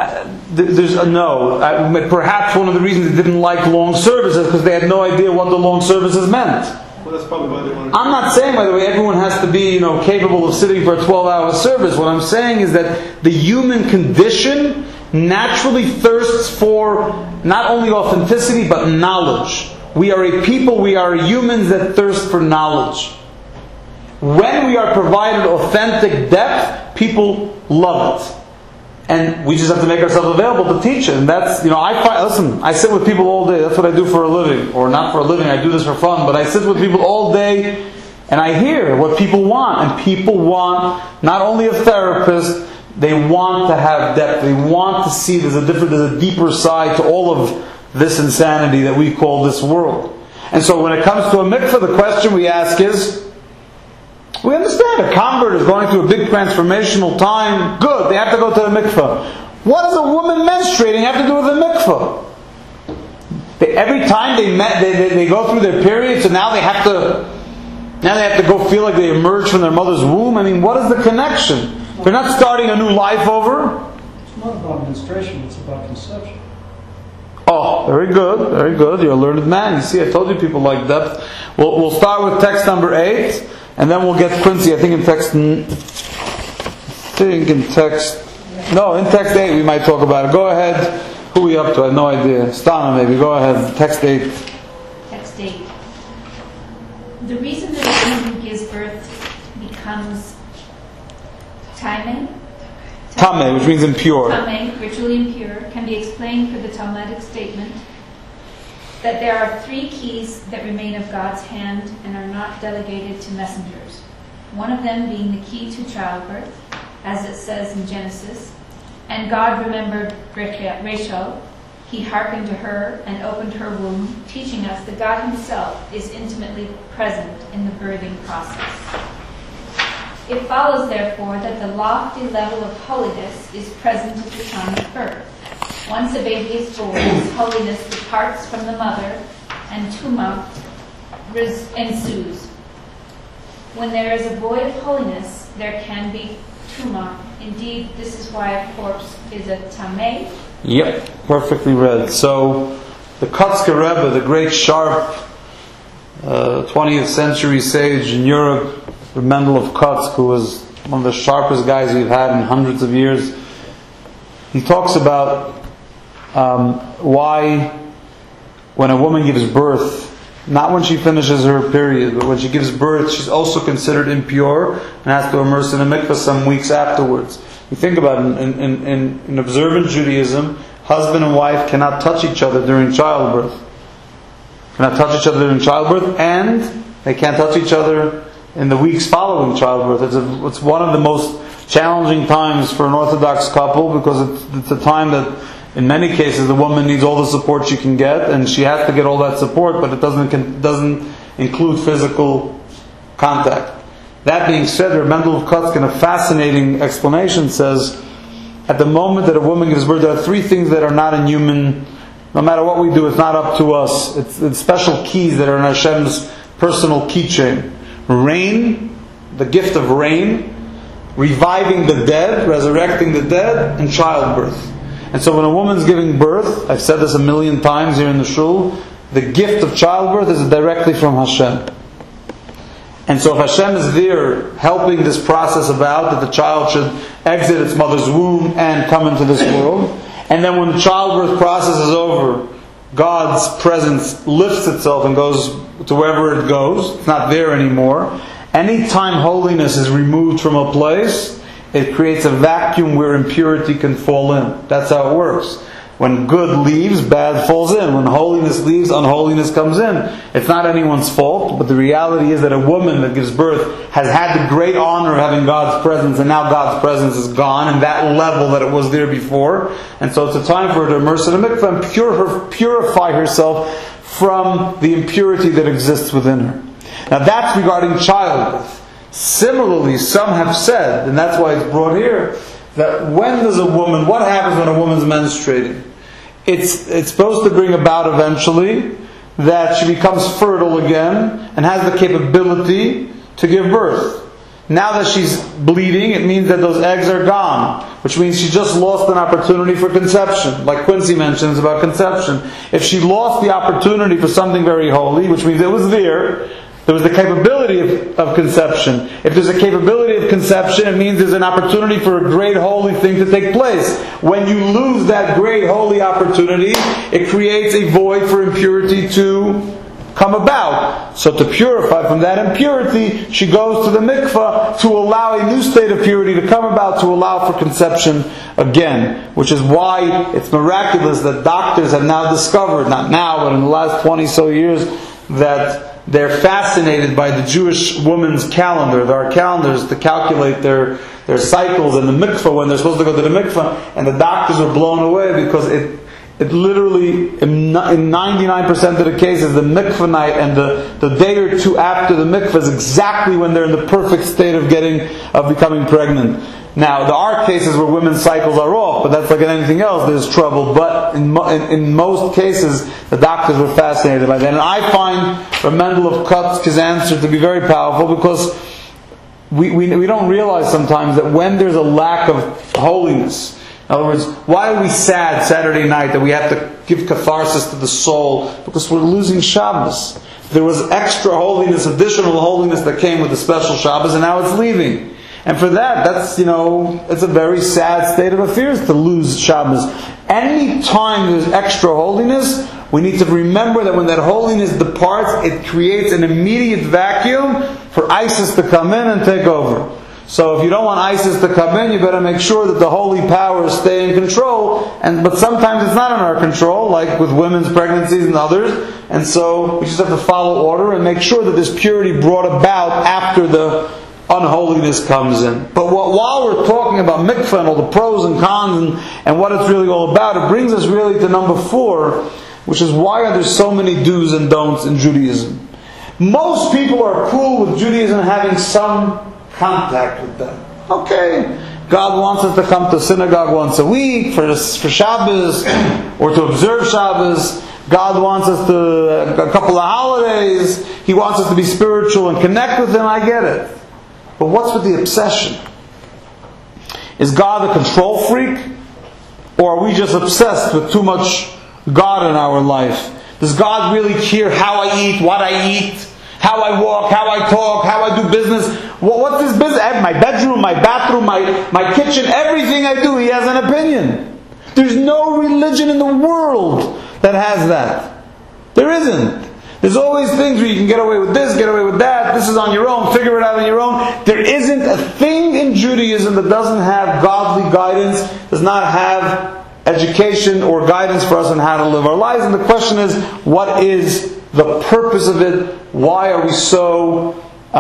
Perhaps one of the reasons they didn't like long services because they had no idea what the long services meant.
Well, that's probably why they wanted.
I'm not saying, by the way, everyone has to be, capable of sitting for a 12-hour service. What I'm saying is that the human condition naturally thirsts for not only authenticity but knowledge. We are a people, we are humans that thirst for knowledge. when we are provided authentic depth, people love it. And we just have to make ourselves available to teach it. And that's, I sit with people all day. That's what I do for a living. Or not for a living, I do this for fun. But I sit with people all day and I hear what people want. And people want not only a therapist, they want to have depth. They want to see there's a deeper side to all of this insanity that we call this world. And so when it comes to a mikveh, the question we ask is, we understand a convert is going through a big transformational time. Good, they have to go to the mikveh. What does a woman menstruating have to do with the mikveh? Every time they go through their period, so now they have to go feel like they emerge from their mother's womb. I mean, what is the connection? They're not starting a new life over.
It's not about menstruation, it's about conception.
Oh, very good, very good. You're a learned man. You see, I told you people like depth. We'll start with text number 8, and then we'll get Quincy. In text 8 we might talk about it. Go ahead. Who are we up to? I have no idea. Stana maybe. Go ahead. Text 8.
Text 8. The reason that a woman who gives birth becomes Tameh,
which means impure.
Tameh, ritually impure, can be explained through the Talmudic statement that there are 3 keys that remain of God's hand and are not delegated to messengers. One of them being the key to childbirth, as it says in Genesis, and God remembered Rachel. He hearkened to her and opened her womb, teaching us that God himself is intimately present in the birthing process. It follows, therefore, that the lofty level of holiness is present at the time of birth. Once a baby is born, his holiness departs from the mother, and tumah ensues. When there is a void of holiness, there can be tumah. Indeed, this is why a corpse is a tameh.
Yep, perfectly read. So, the Kotzker Rebbe, the great sharp 20th century sage in Europe, the Mendel of Kotsk, who was one of the sharpest guys we've had in hundreds of years, he talks about why when a woman gives birth, not when she finishes her period, but when she gives birth, she's also considered impure and has to immerse in a mikveh some weeks afterwards. You think about it, in observant Judaism, husband and wife cannot touch each other during childbirth. And they can't touch each other in the weeks following childbirth. It's one of the most challenging times for an Orthodox couple, because it's a time that in many cases the woman needs all the support she can get, and she has to get all that support, but it doesn't include physical contact. That being said, Mendel of Kotsk, in a fascinating explanation, says at the moment that a woman gives birth, there are 3 things that are not in human. No matter what we do, it's not up to us. It's special keys that are in Hashem's personal keychain. Rain, the gift of rain, reviving the dead, resurrecting the dead, and childbirth. And so when a woman's giving birth, I've said this 1,000,000 times here in the shul, the gift of childbirth is directly from Hashem. And so if Hashem is there helping this process about, that the child should exit its mother's womb and come into this world, and then when the childbirth process is over, God's presence lifts itself and goes to wherever it goes. It's not there anymore. Anytime holiness is removed from a place, it creates a vacuum where impurity can fall in. That's how it works. When good leaves, bad falls in. When holiness leaves, unholiness comes in. It's not anyone's fault, but the reality is that a woman that gives birth has had the great honor of having God's presence, and now God's presence is gone in that level that it was there before. And so it's a time for her to immerse in a mikveh and purify herself from the impurity that exists within her. Now that's regarding childbirth. Similarly, some have said, and that's why it's brought here, that what happens when a woman's menstruating? It's supposed to bring about eventually that she becomes fertile again and has the capability to give birth. Now that she's bleeding, it means that those eggs are gone, which means she just lost an opportunity for conception, like Quincy mentions about conception. If she lost the opportunity for something very holy, which means it was there was the capability of conception. If there's a capability of conception, it means there's an opportunity for a great holy thing to take place. When you lose that great holy opportunity, it creates a void for impurity to come about. So to purify from that impurity, she goes to the mikvah to allow a new state of purity to come about, to allow for conception again. Which is why it's miraculous that doctors have now discovered, not now, but in the last 20 so years, that they're fascinated by the Jewish woman's calendar. There are calendars to calculate their cycles in the mikvah when they're supposed to go to the mikvah, and the doctors are blown away because it literally, in 99% of the cases, the mikvah night and the day or two after the mikvah is exactly when they're in the perfect state of becoming pregnant. Now, there are cases where women's cycles are off, but that's like in anything else, there's trouble. But in most cases, the doctors were fascinated by that. And I find Rav Mendel of Kotzk's answer to be very powerful, because we don't realize sometimes that when there's a lack of holiness, in other words, why are we sad Saturday night that we have to give catharsis to the soul? Because we're losing Shabbos. There was extra holiness, additional holiness that came with the special Shabbos, and now it's leaving. And for that's it's a very sad state of affairs to lose Shabbos. Any time there's extra holiness, we need to remember that when that holiness departs, it creates an immediate vacuum for ISIS to come in and take over. So if you don't want ISIS to come in, you better make sure that the holy powers stay in control. But sometimes it's not in our control, like with women's pregnancies and others. And so we just have to follow order and make sure that this purity brought about after the unholiness comes in. But while we're talking about mikveh and all the pros and cons and what it's really all about, it brings us really to number 4, which is why are there so many do's and don'ts in Judaism. Most people are cool with Judaism having some contact with them. Okay, God wants us to come to synagogue once a week for Shabbos or to observe Shabbos. God wants us to a couple of holidays. He wants us to be spiritual and connect with Him. I get it. But what's with the obsession? Is God a control freak? Or are we just obsessed with too much God in our life? Does God really care how I eat, what I eat, how I walk, how I talk, how I do business? What's His business? My bedroom, my bathroom, my kitchen, everything I do, He has an opinion. There's no religion in the world that has that. There isn't. There's always things where you can get away with this, get away with that. This is on your own. Figure it out on your own. There isn't a thing in Judaism that doesn't have godly guidance, does not have education or guidance for us on how to live our lives. And the question is, what is the purpose of it? Why are we so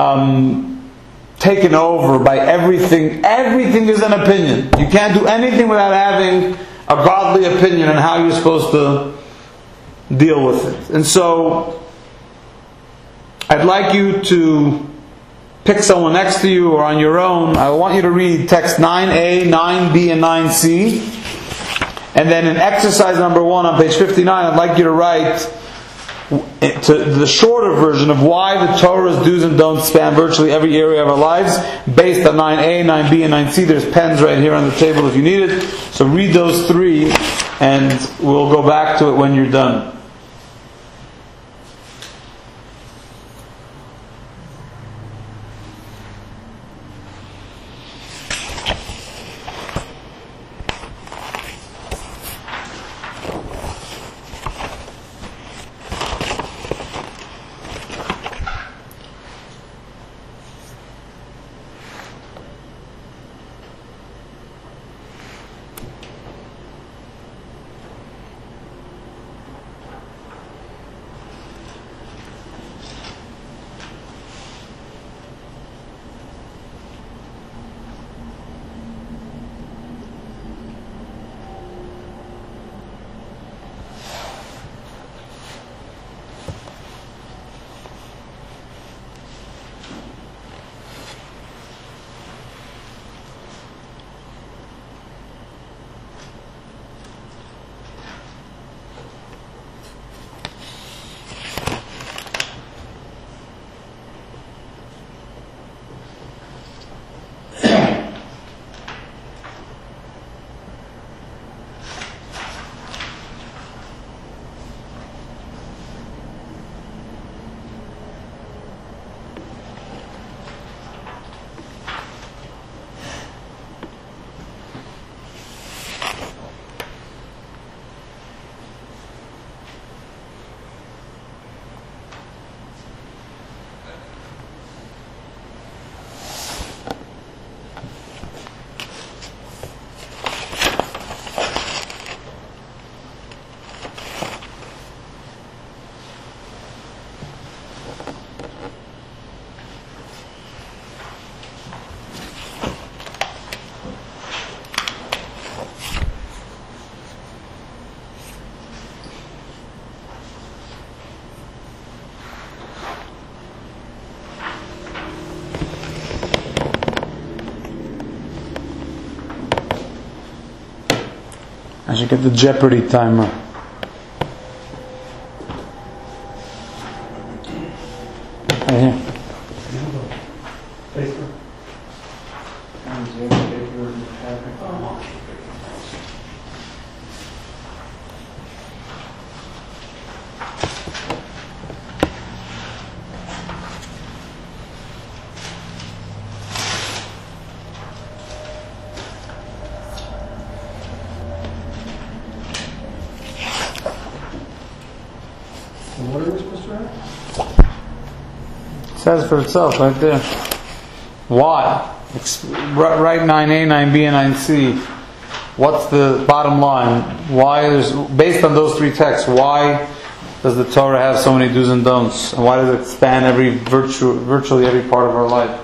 taken over by everything? Everything is an opinion. You can't do anything without having a godly opinion on how you're supposed to deal with it. And so I'd like you to pick someone next to you or on your own. I want you to read text 9a, 9b, and 9c. And then in exercise number 1 on page 59, I'd like you to write to the shorter version of why the Torah's do's and don'ts span virtually every area of our lives, based on 9a, 9b, and 9c. There's pens right here on the table if you need it. So read those 3, and we'll go back to it when you're done. I should get the Jeopardy timer. Right here.
What are we supposed to write?
It says for itself right there. Why? Write 9a, 9b, and 9c. What's the bottom line? Why is, based on those three texts, why does the Torah have so many do's and don'ts? And why does it span virtually every part of our life?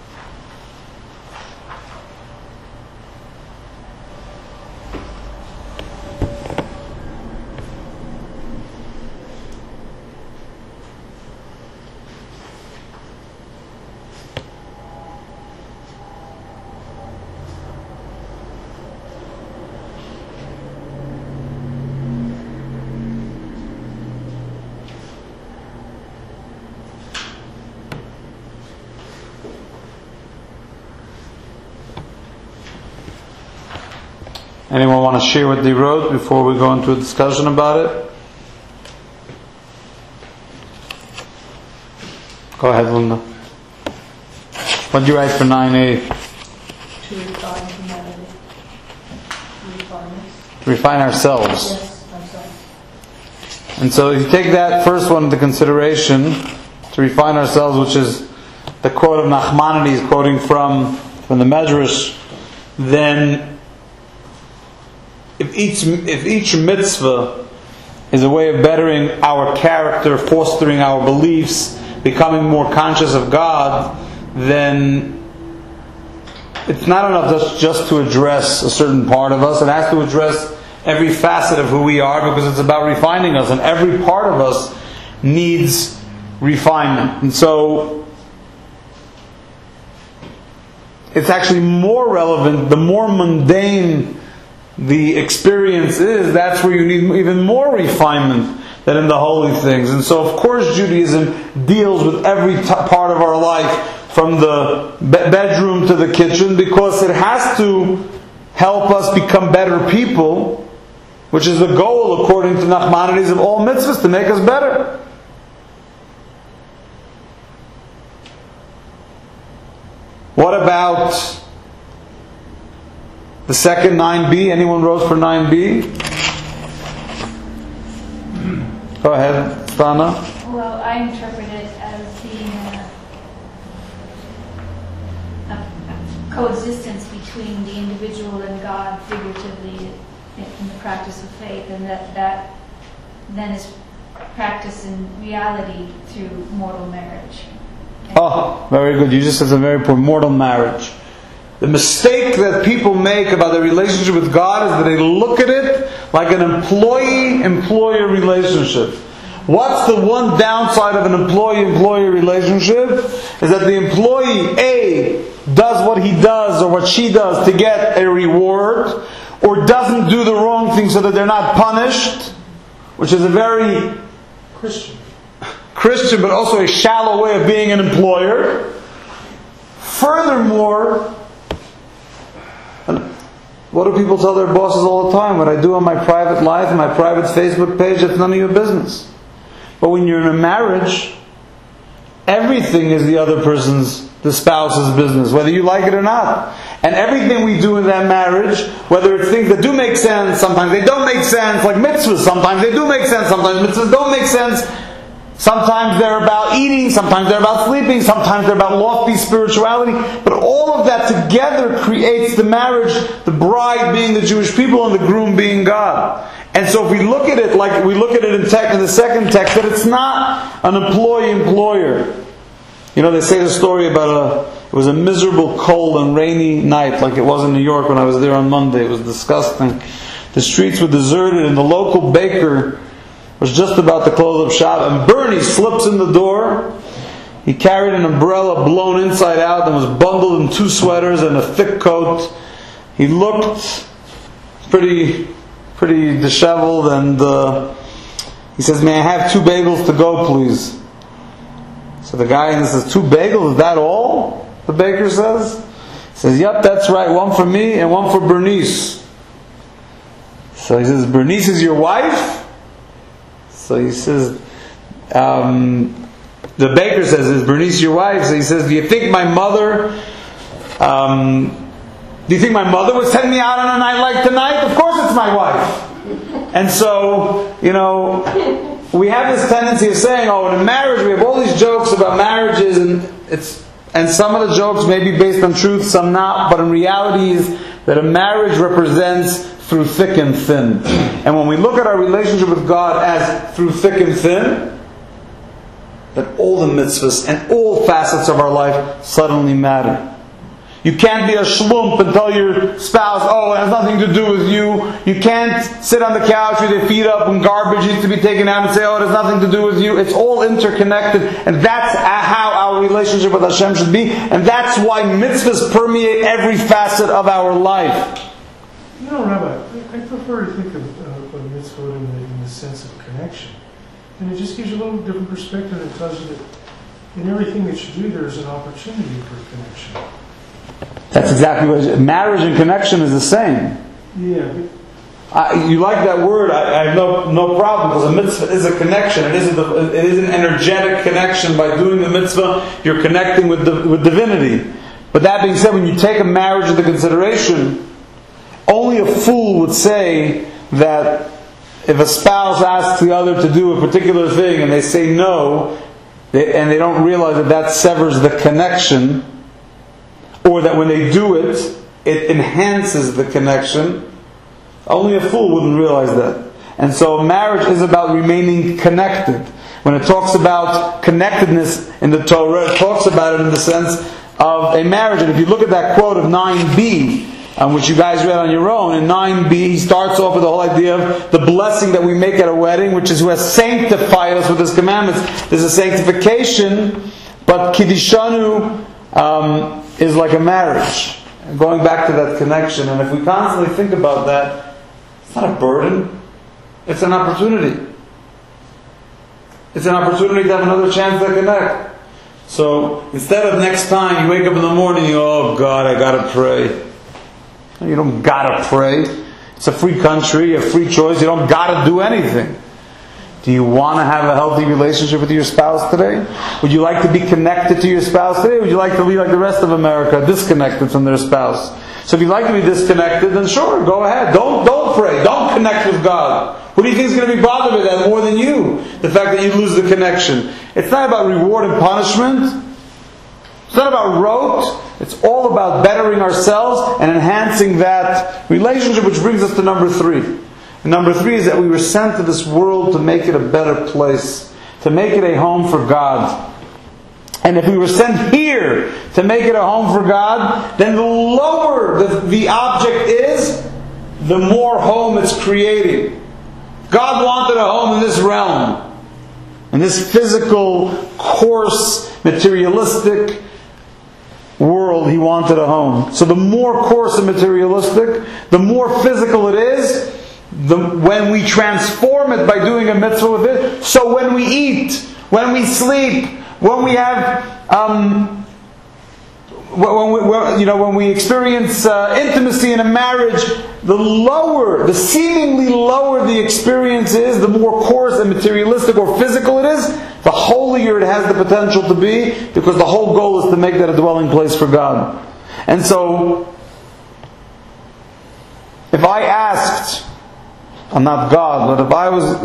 Anyone want to share what they wrote before we go into a discussion about it? Go ahead, Linda. What did you write for 9a?
To refine humanity.
To refine ourselves.
Yes, I'm sorry.
And so if you take that first one into consideration, to refine ourselves, which is the quote of Nachmanides quoting from the Medrash, then if each mitzvah is a way of bettering our character, fostering our beliefs, becoming more conscious of God, then it's not enough just to address a certain part of us. It has to address every facet of who we are, because it's about refining us, and every part of us needs refinement. And so it's actually more relevant, the more mundane the experience is, that's where you need even more refinement than in the holy things. And so of course Judaism deals with every part of our life, from the bedroom to the kitchen, because it has to help us become better people, which is the goal, according to Nachmanides, of all mitzvahs, to make us better. What about the second 9b? Anyone wrote for 9b? Go ahead, Stana.
Well, I interpret it as being a coexistence between the individual and God, figuratively, in the practice of faith, and that then is practiced in reality through mortal marriage.
Oh, very good. You just said a very important, mortal marriage. The mistake that people make about their relationship with God is that they look at it like an employee-employer relationship. What's the one downside of an employee-employer relationship? Is that the employee, A, does what he does or what she does to get a reward, or doesn't do the wrong thing so that they're not punished, which is a very Christian but also a shallow way of being an employer. Furthermore, what do people tell their bosses all the time? What I do on my private life, on my private Facebook page, that's none of your business. But when you're in a marriage, everything is the spouse's business, whether you like it or not. And everything we do in that marriage, whether it's things that do make sense, sometimes they don't make sense, like mitzvahs, sometimes they do make sense, sometimes mitzvahs don't make sense. Sometimes they're about eating, sometimes they're about sleeping, sometimes they're about lofty spirituality. But all of that together creates the marriage, the bride being the Jewish people and the groom being God. And so if we look at it like we look at it in the second text, that it's not an employee-employer. You know, they say the story about it was a miserable, cold and rainy night, like it was in New York when I was there on Monday. It was disgusting. The streets were deserted, and the local baker was just about to close up shop, and Bernie slips in the door. He carried an umbrella blown inside out and was bundled in 2 sweaters and a thick coat. He looked pretty pretty disheveled, and he says, "May I have 2 bagels to go, please?" So the guy says, 2 bagels, is that all? The baker says. He says, "Yep, that's right, 1 for me and 1 for Bernice." So he says, "Bernice is your wife?" So he says, the baker says, "Is Bernice your wife?" So he says, do you think my mother would send me out on a night like tonight? Of course it's my wife. And so, we have this tendency of saying, in a marriage we have all these jokes about marriages, and some of the jokes may be based on truth, some not, but in reality is that a marriage represents through thick and thin. And when we look at our relationship with God as through thick and thin, that all the mitzvahs and all facets of our life suddenly matter. You can't be a shlump and tell your spouse, it has nothing to do with you. You can't sit on the couch with your feet up and garbage needs to be taken out and say, it has nothing to do with you. It's all interconnected. And that's how our relationship with Hashem should be. And that's why mitzvahs permeate every facet of our life.
Rabbi, I prefer to think of a mitzvah in the sense of connection. And it just gives you a little different perspective. It tells you that in everything that you do, there's an opportunity for connection.
That's exactly what it is. Marriage and connection is the same.
Yeah.
You like that word, I have no problem, because a mitzvah is a connection. It is an energetic connection. By doing the mitzvah, you're connecting with divinity. But that being said, when you take a marriage into consideration, only a fool would say that if a spouse asks the other to do a particular thing and they say no, and they don't realize that severs the connection, or that when they do it, it enhances the connection, only a fool wouldn't realize that. And so marriage is about remaining connected. When it talks about connectedness in the Torah, it talks about it in the sense of a marriage. And if you look at that quote of 9b, which you guys read on your own, in 9b, he starts off with the whole idea of the blessing that we make at a wedding, which is who has sanctified us with His commandments. There's a sanctification, but Kiddishanu is like a marriage. Going back to that connection, and if we constantly think about that, it's not a burden, it's an opportunity. It's an opportunity to have another chance to connect. So instead of next time you wake up in the morning, you go, oh God, I gotta pray. You don't gotta pray. It's a free country, a free choice. You don't gotta do anything. Do you want to have a healthy relationship with your spouse today? Would you like to be connected to your spouse today? Would you like to be like the rest of America, disconnected from their spouse? So if you'd like to be disconnected, then sure, go ahead. Don't pray. Don't connect with God. Who do you think is going to be bothered with that more than you? The fact that you lose the connection. It's not about reward and punishment. It's not about rote. It's all about bettering ourselves and enhancing that relationship, which brings us to number 3. And number 3 is that we were sent to this world to make it a better place, to make it a home for God. And if we were sent here to make it a home for God, then the lower the object is, the more home it's creating. God wanted a home in this realm, in this physical, coarse, materialistic world. He wanted a home. So the more coarse and materialistic, the more physical it is, when we transform it by doing a mitzvah with it. So when we eat, when we sleep, when we have, when we experience intimacy in a marriage, the seemingly lower the experience is, the more coarse and materialistic or physical it is, the holier it has the potential to be, because the whole goal is to make that a dwelling place for God. And so, if I asked, I'm not God, but if I was,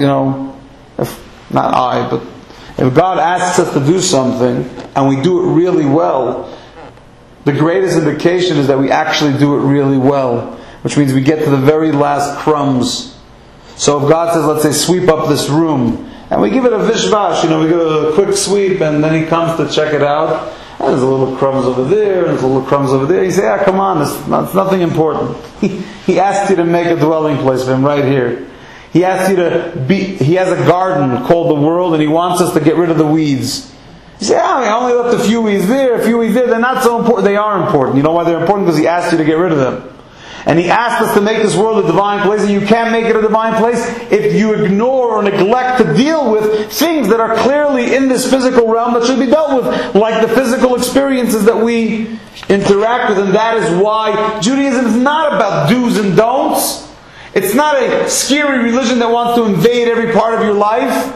if God asks us to do something and we do it really well, the greatest indication is that we actually do it really well, which means we get to the very last crumbs. So if God says, let's say, sweep up this room, and we give it a vishvash, we give it a quick sweep, and then He comes to check it out, and there's a little crumbs over there, and there's a little crumbs over there. You say, come on, it's nothing important. He asked you to make a dwelling place for Him right here. He asked you He has a garden called the world, and He wants us to get rid of the weeds. You say, I only left a few weeds there, a few weeds there. They're not so important. They are important. You know why they're important? Because He asked you to get rid of them. And He asked us to make this world a divine place, and you can't make it a divine place if you ignore or neglect to deal with things that are clearly in this physical realm that should be dealt with, like the physical experiences that we interact with. And that is why Judaism is not about do's and don'ts. It's not a scary religion that wants to invade every part of your life.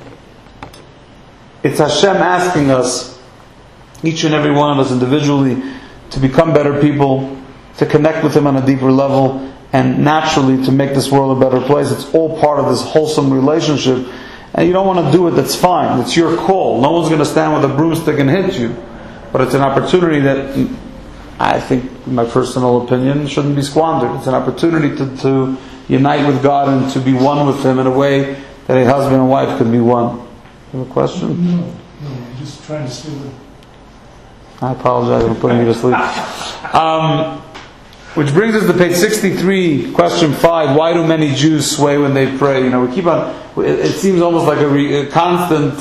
It's Hashem asking us, each and every one of us individually, to become better people, to connect with Him on a deeper level, and naturally to make this world a better place. It's all part of this wholesome relationship. And you don't want to do it, that's fine. It's your call. No one's going to stand with a broomstick and hit you. But it's an opportunity that, I think, in my personal opinion, shouldn't be squandered. It's an opportunity to unite with God and to be one with Him in a way that a husband and wife could be one. You have a question?
No, I'm just trying to see what...
I apologize for putting you to sleep. Which brings us to page 63, question 5. Why do many Jews sway when they pray? We keep on... It seems almost like a constant...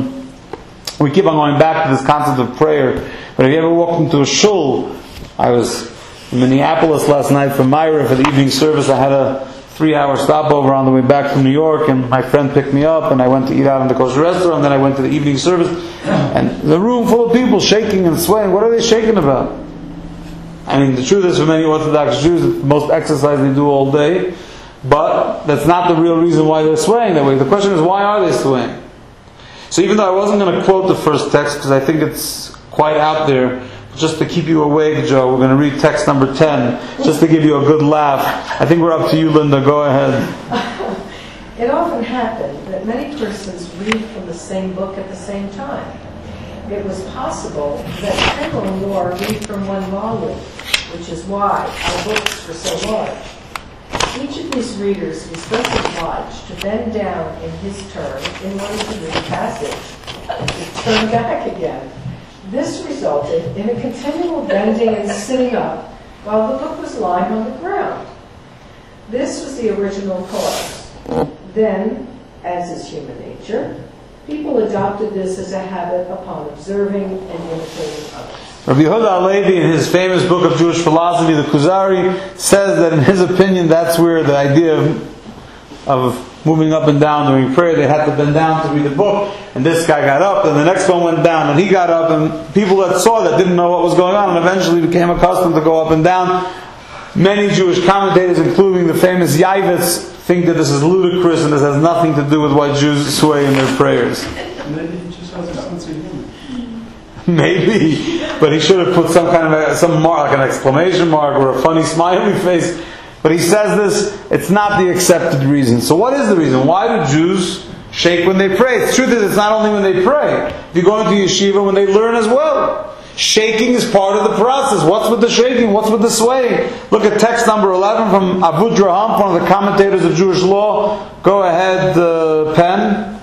we keep on going back to this concept of prayer. But have you ever walked into a shul? I was in Minneapolis last night for Myra for the evening service. I had a 3-hour stopover on the way back from New York, and my friend picked me up, and I went to eat out in the kosher restaurant, and then I went to the evening service, and the room full of people shaking and swaying. What are they shaking about? I mean, the truth is, for many Orthodox Jews, it's the most exercise they do all day, but that's not the real reason why they're swaying that way. The question is, why are they swaying? So even though I wasn't going to quote the first text, because I think it's quite out there, just to keep you awake, Joe, we're going to read text number 10, just to give you a good laugh. I think we're up to you, Linda. Go ahead.
It often happened that many persons read from the same book at the same time. It was possible that 10 or more read from one volume, which is why our books were so large. Each of these readers was thus obliged to bend down in his turn in order to read a passage, to turn back again. This resulted in a continual bending and sitting up while the book was lying on the ground. This was the original cause. Then, as is human nature, people adopted this as a habit upon observing and imitating others.
Rabbi Yehuda Halevi, in his famous book of Jewish philosophy, the Kuzari, says that in his opinion that's where the idea of moving up and down during prayer, they had to bend down to read the book, and this guy got up, and the next one went down, and he got up, and people that saw that didn't know what was going on, and eventually became accustomed to go up and down. Many Jewish commentators, including the famous Yavitz, think that this is ludicrous and this has nothing to do with why Jews sway in their prayers.
Maybe he just has a sense of humor.
Maybe, but he should have put some kind of some mark, like an exclamation mark or a funny smiley face. But he says this, it's not the accepted reason. So what is the reason? Why do Jews shake when they pray? The truth is, it's not only when they pray. If you go into yeshiva, when they learn as well. Shaking is part of the process. What's with the shaking? What's with the swaying? Look at text number 11 from Abu Draham, one of the commentators of Jewish law. Go ahead, Pen.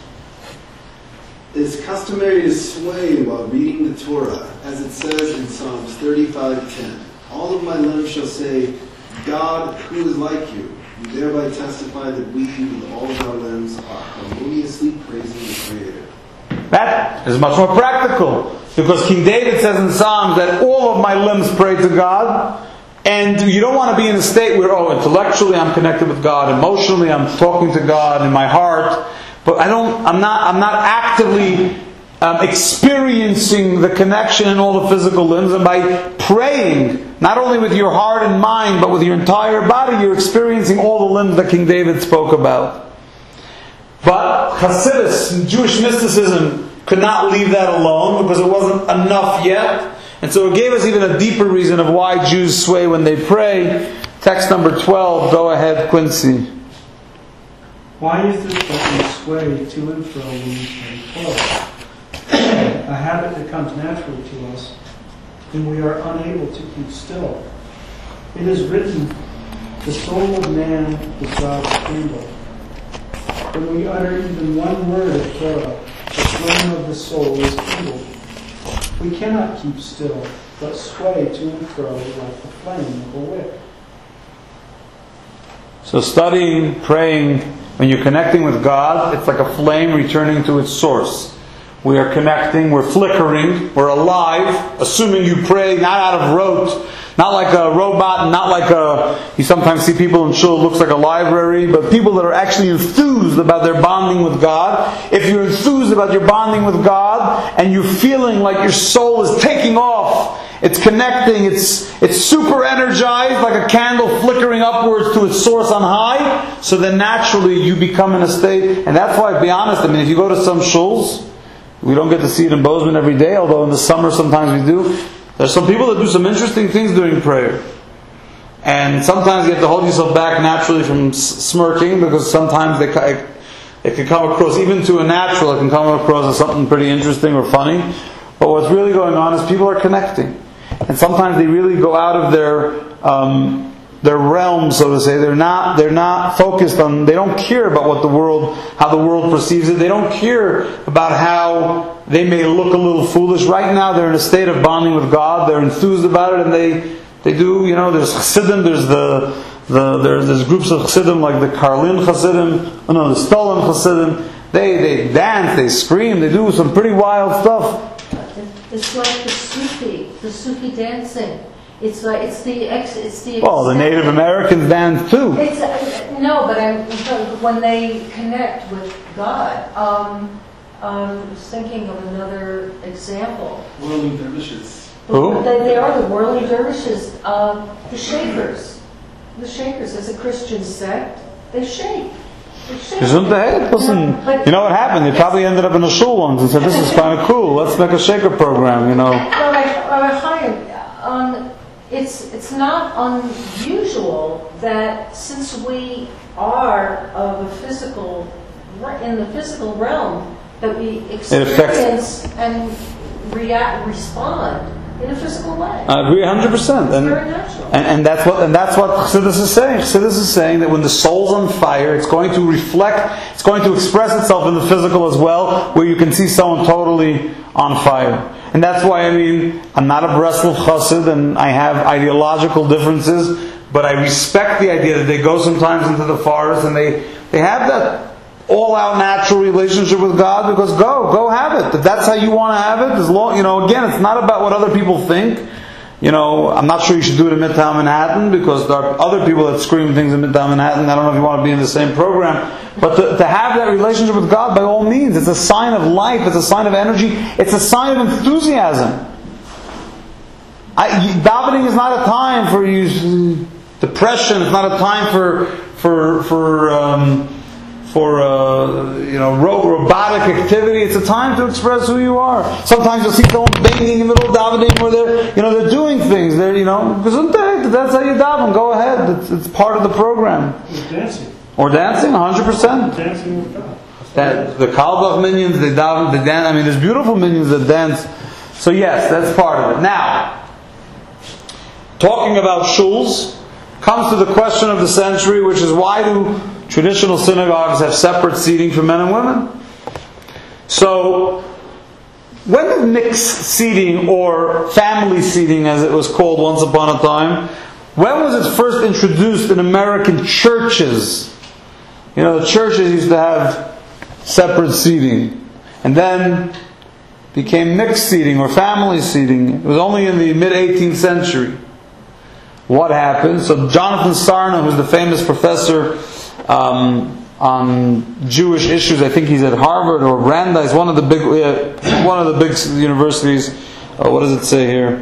It is customary to sway while reading the Torah, as it says in Psalms 35:10. All of my limbs shall say, God, who is like you? You thereby testify that we, with all of our limbs, are harmoniously praising the Creator.
That is much more practical. Because King David says in Psalms that all of my limbs pray to God. And you don't want to be in a state where, intellectually I'm connected with God, emotionally I'm talking to God in my heart, but I'm not actively experiencing the connection in all the physical limbs. And by praying, not only with your heart and mind, but with your entire body, you're experiencing all the limbs that King David spoke about. But Hasidus, Jewish mysticism, could not leave that alone because it wasn't enough yet. And so it gave us even a deeper reason of why Jews sway when they pray. Text number 12, go ahead, Quincy.
Why is it that we sway to and fro when we pray close? A habit that comes naturally to us, and we are unable to keep still. It is written, the soul of man is God's candle. When we utter even one word of Torah, the flame of the soul is kindled. We cannot keep still, but sway to and fro like the flame of a wick.
So studying, praying, when you're connecting with God, it's like a flame returning to its source. We are connecting, we're flickering, we're alive, assuming you pray not out of rote, not like a robot, not like you sometimes see people in shul, it looks like a library, but people that are actually enthused about their bonding with God. If you're enthused about your bonding with God, and you're feeling like your soul is taking off, it's connecting, it's super energized, like a candle flickering upwards to its source on high, so then naturally you become in a state, and that's why, to be honest, if you go to some shuls, we don't get to see it in Bozeman every day, although in the summer sometimes we do. There's some people that do some interesting things during prayer. And sometimes you have to hold yourself back naturally from smirking, because sometimes it can come across, even to a natural, it can come across as something pretty interesting or funny. But what's really going on is people are connecting. And sometimes they really go out of their realm, so to say. They're not focused on, they don't care about how the world perceives it. They don't care about how they may look a little foolish. Right now they're in a state of bonding with God. They're enthused about it, and they do, there's Chassidim, there's groups of Chassidim like the Karlin Chassidim, the Stolen Chassidim. They dance, they scream, they do some pretty wild stuff.
It's like the Sufi dancing. It's the
Well, the Native Americans dance too.
No, but when they connect with God, I was thinking of another example.
Whirling dervishes.
Who?
They are the whirling dervishes. The Shakers. The Shakers, as a Christian sect, they shake.
Listen, you know what happened? They probably ended up in a shul once and said, "This is kind of cool. Let's make a shaker program."
It's not unusual that since we are in the physical realm, that we experience and respond in a physical way.
I agree 100%.
It's very natural.
And that's what Chassidus is saying. Chassidus is saying that when the soul's on fire, it's going to reflect, it's going to express itself in the physical as well, where you can see someone totally on fire. And that's why, I'm not a Breslov Chassid, and I have ideological differences, but I respect the idea that they go sometimes into the forest and they have that all-out natural relationship with God, because go have it. If that's how you want to have it, as long, again, it's not about what other people think. I'm not sure you should do it in Midtown Manhattan, because there are other people that scream things in Midtown Manhattan. I don't know if you want to be in the same program. But to have that relationship with God, by all means, it's a sign of life, it's a sign of energy, it's a sign of enthusiasm. Davening is not a time for depression, it's not a time for robotic activity. It's a time to express who you are. Sometimes you'll see someone banging in the middle of davening where they're doing things. That's how you daven. Go ahead. It's part of the program. Or dancing, 100%.
Dancing with God.
The Kalbach minions, they dance. There's beautiful minions that dance. So yes, that's part of it. Now, talking about shuls comes to the question of the century, which is, why do traditional synagogues have separate seating for men and women? So, when did mixed seating, or family seating as it was called once upon a time, when was it first introduced in American churches? The churches used to have separate seating, and then became mixed seating or family seating. It was only in the mid-18th century. What happened? So Jonathan Sarna, who's the famous professor on Jewish issues, I think he's at Harvard or Brandeis, one of the big universities. What does it say here?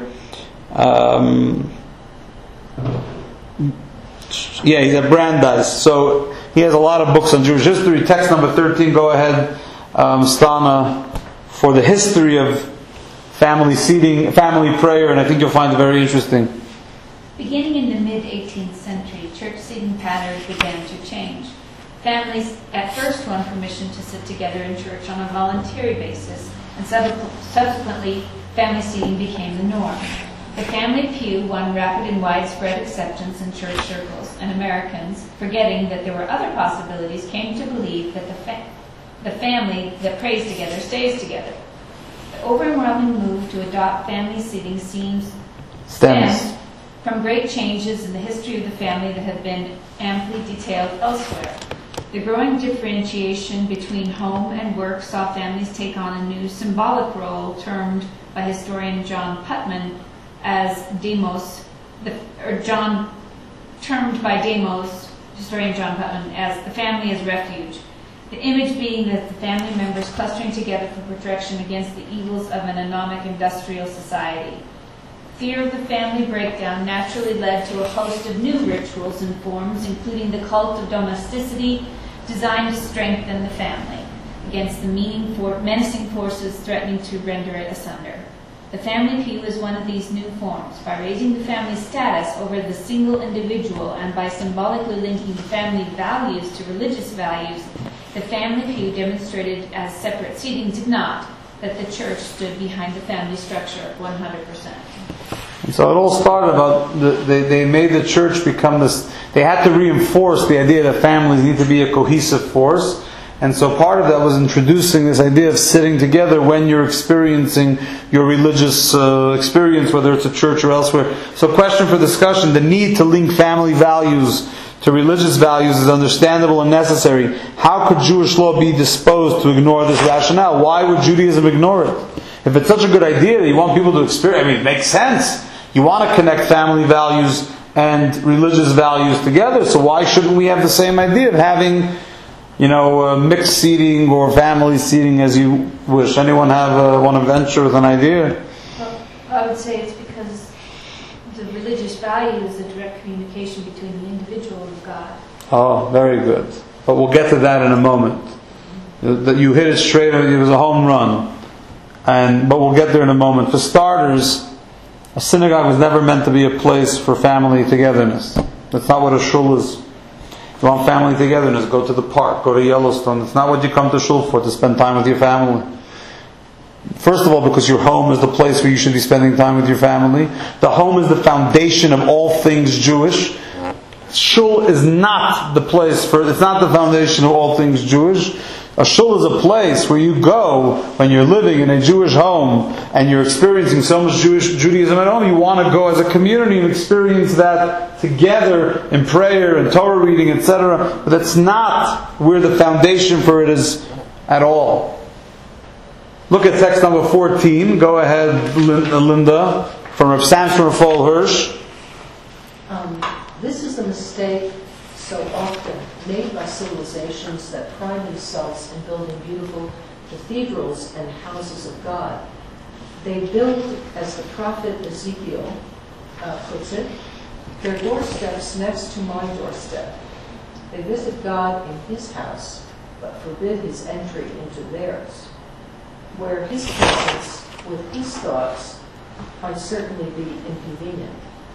He's at Brandeis. So he has a lot of books on Jewish history. Text number 13. Go ahead, Stana, for the history of family seating, family prayer, and I think you'll find it very interesting.
Beginning in the mid-18th century, church seating patterns began to change. Families at first won permission to sit together in church on a voluntary basis, and subsequently, family seating became the norm. The family pew won rapid and widespread acceptance in church circles, and Americans, forgetting that there were other possibilities, came to believe that the family that prays together stays together. The overwhelming move to adopt family seating stems from great changes in the history of the family that have been amply detailed elsewhere. The growing differentiation between home and work saw families take on a new symbolic role termed by historian John Putman as demos, historian John Putman, as the family as refuge. The image being that the family members clustering together for protection against the evils of an anomic industrial society. Fear of the family breakdown naturally led to a host of new rituals and forms, including the cult of domesticity, designed to strengthen the family against the menacing forces threatening to render it asunder. The family pew is one of these new forms. By raising the family's status over the single individual and by symbolically linking family values to religious values, the family pew demonstrated as separate seating did not, that the church stood behind the family structure 100%.
And so it all started about, they made the church become this, they had to reinforce the idea that families need to be a cohesive force. And so part of that was introducing this idea of sitting together when you're experiencing your religious experience, whether it's a church or elsewhere. So question for discussion, the need to link family values to religious values is understandable and necessary. How could Jewish law be disposed to ignore this rationale? Why would Judaism ignore it? If it's such a good idea that you want people to experience, it makes sense. You want to connect family values and religious values together, so why shouldn't we have the same idea of having, mixed seating or family seating as you wish? Anyone want to venture with an idea?
Well, I would say it's because the religious value is a direct communication between the individual and God.
Oh, very good. But we'll get to that in a moment. You hit it straight, it was a home run. But we'll get there in a moment. For starters, a synagogue was never meant to be a place for family togetherness. That's not what a shul is. If you want family togetherness, go to the park, go to Yellowstone. It's not what you come to shul for, to spend time with your family. First of all, because your home is the place where you should be spending time with your family. The home is the foundation of all things Jewish. Shul is not the place it's not the foundation of all things Jewish. A shul is a place where you go when you're living in a Jewish home and you're experiencing so much Judaism at home. You want to go as a community and experience that together in prayer and Torah reading, etc. But that's not where the foundation for it is at all. Look at text number 14. Go ahead, Linda, from Rav Samson Raphael Hirsch.
This is a mistake so often made by civilizations that pride themselves in building beautiful cathedrals and houses of God. They build, as the prophet Ezekiel puts it, their doorsteps next to my doorstep. They visit God in his house, but forbid his entry into theirs, where his presence with his thoughts might certainly be inconvenient.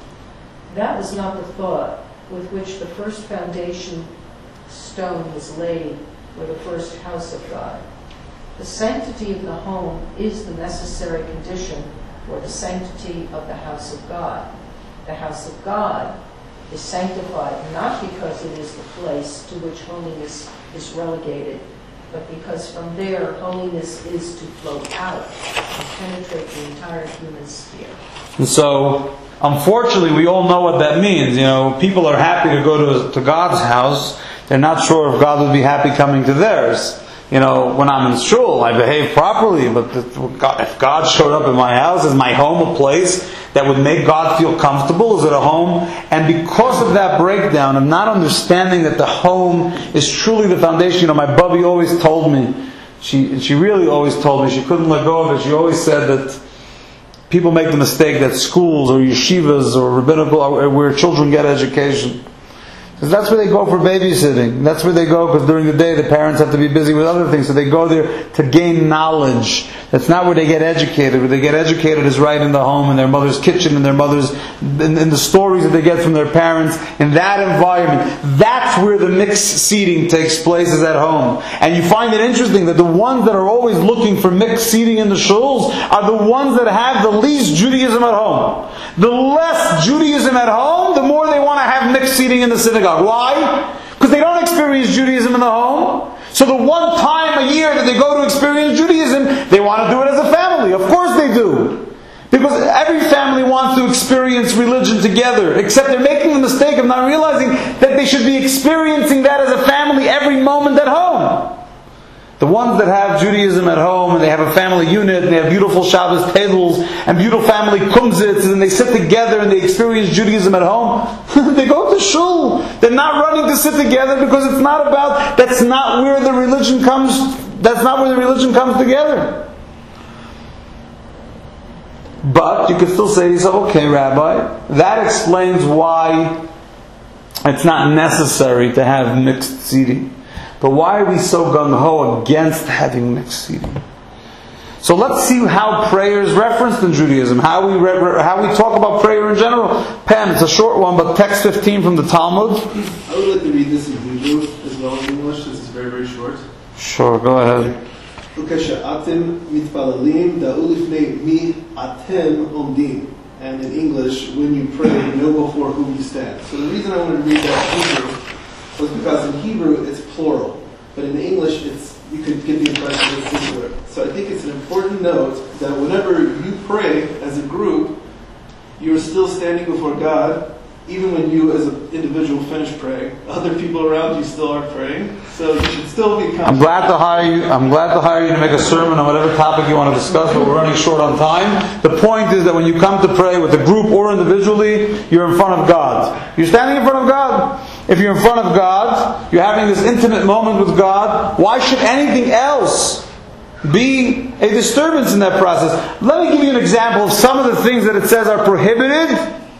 That was not the thought with which the first foundation stone was laid for the first house of God. The sanctity of the home is the necessary condition for the sanctity of the house of God. The house of God is sanctified not because it is the place to which holiness is relegated, but because from there holiness is to flow out and penetrate the entire human sphere.
And so, unfortunately, we all know what that means. People are happy to go to God's house. They're not sure if God would be happy coming to theirs. When I'm in shul, I behave properly, but if God showed up in my house, is my home a place that would make God feel comfortable? Is it a home? And because of that breakdown, of not understanding that the home is truly the foundation. My Bubby always told me, she really always told me, she couldn't let go of it. She always said that people make the mistake that schools or yeshivas or rabbinical are where children get education. Because that's where they go for babysitting. That's where they go because during the day the parents have to be busy with other things. So they go there to gain knowledge. That's not where they get educated. Where they get educated is right in the home, in their mother's kitchen, in their mother's, in the stories that they get from their parents. In that environment, that's where the mixed seating takes place, is at home. And you find it interesting that the ones that are always looking for mixed seating in the shuls are the ones that have the least Judaism at home. The less Judaism at home, the more they want to have mixed seating in the synagogue. Why? Because they don't experience Judaism in the home. So the one time a year that they go to experience Judaism, they want to do it as a family. Of course they do. Because every family wants to experience religion together, except they're making the mistake of not realizing that they should be experiencing that as a family every moment at home. The ones that have Judaism at home, and they have a family unit, and they have beautiful Shabbos tables, and beautiful family kumzits, and they sit together and they experience Judaism at home, they go to shul. They're not running to sit together because it's not about, that's not where the religion comes together. But you could still say to yourself, okay, Rabbi, that explains why it's not necessary to have mixed seating. But why are we so gung-ho against having mixed seating? So let's see how prayer is referenced in Judaism, how we talk about prayer in general. Pam, it's a short one, but text 15 from the Talmud.
I would like to read this in Hebrew as well as English. This is very, very short.
Sure, go ahead.
וכשאתם מתפללים, דעו לפני מי אתם עומדים. And in English, when you pray, know before whom you stand. So the reason I wanted to read that in Hebrew was because in Hebrew it's plural, but in English you could get the impression it's singular. So I think it's an important note that whenever you pray as a group, you're still standing before God, even when you as an individual finish praying. Other people around you still are praying, so you should still be conscious.
I'm glad to hire you to make a sermon on whatever topic you want to discuss, but we're running short on time. The point is that when you come to pray with a group or individually, you're in front of God. You're standing in front of God. If you're in front of God, you're having this intimate moment with God, why should anything else be a disturbance in that process? Let me give you an example of some of the things that it says are prohibited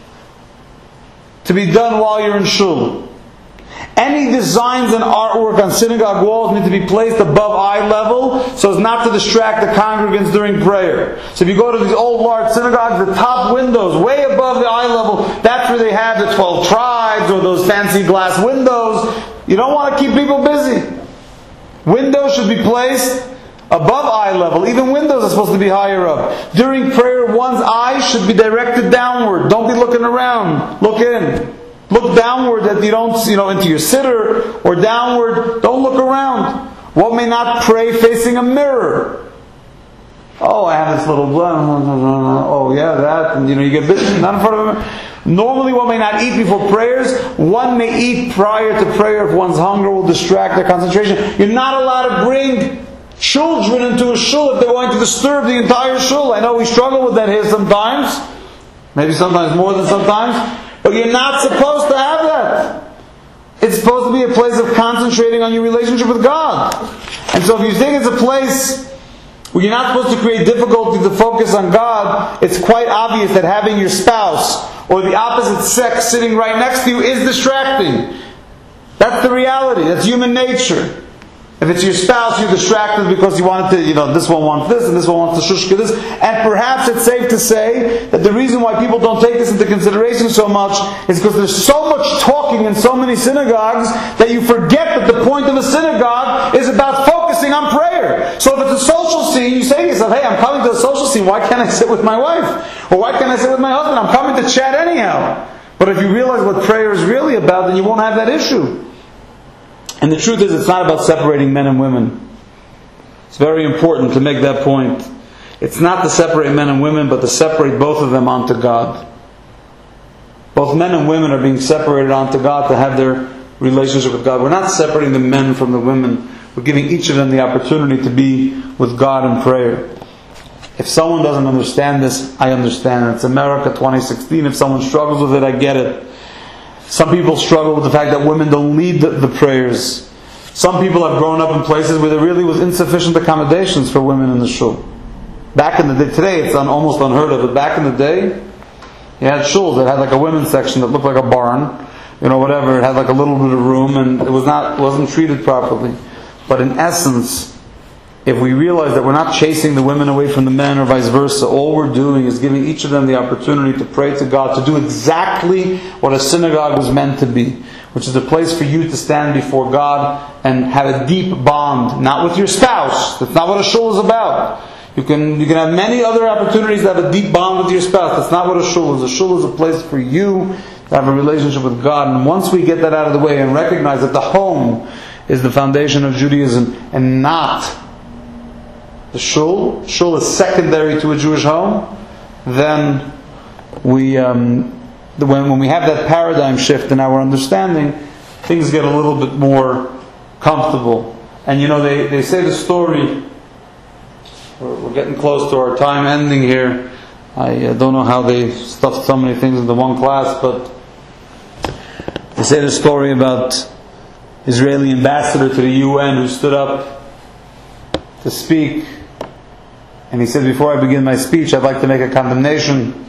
to be done while you're in shul. Any designs and artwork on synagogue walls need to be placed above eye level so as not to distract the congregants during prayer. So if you go to these old large synagogues, the top windows, way above the eye level, that's where they have the 12 tribes or those fancy glass windows. You don't want to keep people busy. Windows should be placed above eye level. Even windows are supposed to be higher up. During prayer, one's eyes should be directed downward. Don't be looking around. Look in. Look downward that you don't, into your sitter, or downward. Don't look around. One may not pray facing a mirror. Oh, I have this little that, and you get busy. Not in front of a mirror. Normally one may not eat before prayers. One may eat prior to prayer if one's hunger will distract their concentration. You're not allowed to bring children into a shul if they're going to disturb the entire shul. I know we struggle with that here sometimes. Maybe sometimes more than sometimes. But you're not supposed to have that. It's supposed to be a place of concentrating on your relationship with God. And so if you think it's a place where you're not supposed to create difficulty to focus on God, it's quite obvious that having your spouse or the opposite sex sitting right next to you is distracting. That's the reality. That's human nature. If it's your spouse, you're distracted because you wanted to, this one wants this and this one wants to shushka this. And perhaps it's safe to say that the reason why people don't take this into consideration so much is because there's so much talking in so many synagogues that you forget that the point of a synagogue is about focusing on prayer. So if it's a social scene, you say to yourself, hey, I'm coming to a social scene, why can't I sit with my wife? Or why can't I sit with my husband? I'm coming to chat anyhow. But if you realize what prayer is really about, then you won't have that issue. And the truth is, it's not about separating men and women. It's very important to make that point. It's not to separate men and women, but to separate both of them onto God. Both men and women are being separated onto God to have their relationship with God. We're not separating the men from the women. We're giving each of them the opportunity to be with God in prayer. If someone doesn't understand this, I understand. It's America 2016. If someone struggles with it, I get it. Some people struggle with the fact that women don't lead the prayers. Some people have grown up in places where there really was insufficient accommodations for women in the shul. Back in the day, today it's almost unheard of, but back in the day, you had shuls that had like a women's section that looked like a barn, whatever. It had like a little bit of room, and it wasn't treated properly. But in essence, if we realize that we're not chasing the women away from the men or vice versa, all we're doing is giving each of them the opportunity to pray to God, to do exactly what a synagogue was meant to be, which is a place for you to stand before God and have a deep bond, not with your spouse. That's not what a shul is about. You can have many other opportunities to have a deep bond with your spouse. That's not what a shul is. A shul is a place for you to have a relationship with God. And once we get that out of the way and recognize that the home is the foundation of Judaism and not the shul is secondary to a Jewish home, then when we have that paradigm shift in our understanding, things get a little bit more comfortable. And they say the story, we're getting close to our time ending here. I don't know how they stuffed so many things into one class, but they say the story about Israeli ambassador to the UN who stood up to speak, and he said, before I begin my speech, I'd like to make a condemnation.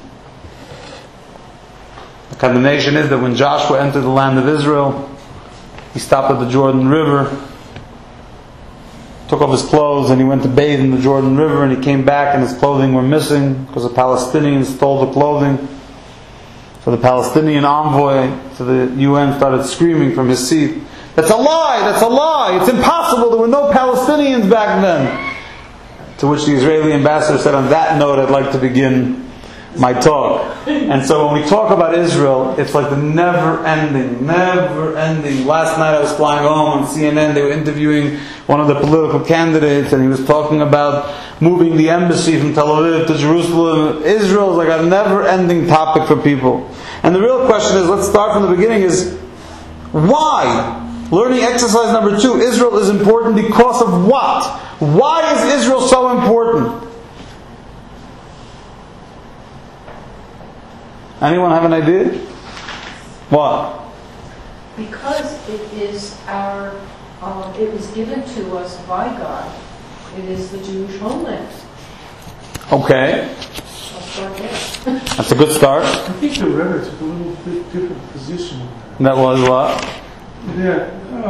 The condemnation is that when Joshua entered the land of Israel, he stopped at the Jordan River, took off his clothes, and he went to bathe in the Jordan River, and he came back and his clothing were missing because the Palestinians stole the clothing. So the Palestinian envoy to the UN started screaming from his seat, "That's a lie! That's a lie! It's impossible! There were no Palestinians back then!" To which the Israeli ambassador said, "On that note, I'd like to begin my talk." And so when we talk about Israel, it's like the never ending. Last night I was flying home on CNN, they were interviewing one of the political candidates, and he was talking about moving the embassy from Tel Aviv to Jerusalem. Israel is like a never ending topic for people. And the real question is, let's start from the beginning, is why? Learning exercise number 2, Israel is important because of what? Why is Israel so important? Anyone have an idea? What?
Because it is it was given to us by God. It is the Jewish homeland.
Okay.
I'll start there.
That's a good start.
I think the Rebbe took a little bit different position on that.
That was what?
That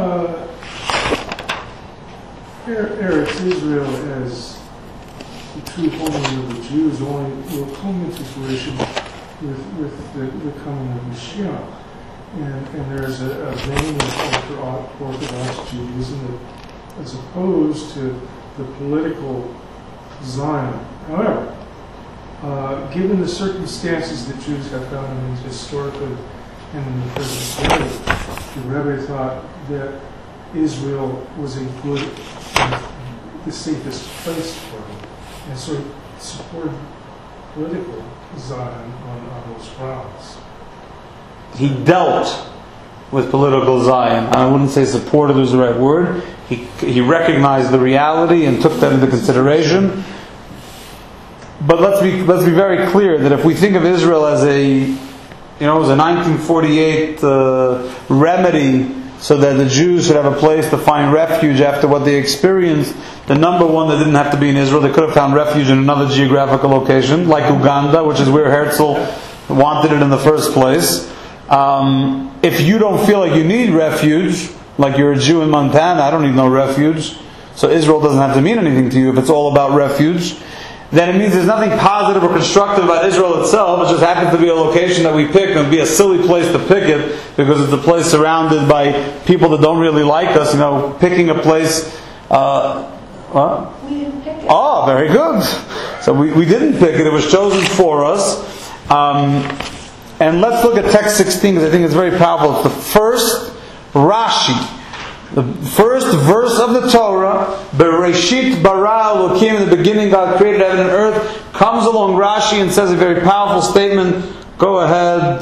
Eretz Israel as the true homeland of the Jews only will come into fruition with the coming of Mashiach. And there's a vein of Orthodox Judaism as opposed to the political Zion. However, given the circumstances that Jews have found in historically and in the present day, the Rebbe thought that Israel was a good and the safest place for them, and so supported political Zion on those grounds.
He dealt with political Zion. I wouldn't say supported is the right word. He recognized the reality and took that into consideration. But let's be very clear that if we think of Israel as it was a 1948 remedy so that the Jews should have a place to find refuge after what they experienced, the number one, they didn't have to be in Israel. They could have found refuge in another geographical location, like Uganda, which is where Herzl wanted it in the first place. If you don't feel like you need refuge, like you're a Jew in Montana, I don't need no refuge, so Israel doesn't have to mean anything to you if it's all about refuge, then it means there's nothing positive or constructive about Israel itself. It just happens to be a location that we picked, and it would be a silly place to pick it because it's a place surrounded by people that don't really like us. Picking a place. What?
We didn't pick it.
Oh, very good. So we didn't pick it. It was chosen for us. And let's look at text 16 because I think it's very powerful. It's the first Rashi, the first verse of the Torah. Bereshit bara Elokim, in the beginning God created heaven and earth. Comes along Rashi and says a very powerful statement. Go ahead,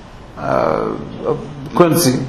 Quincy.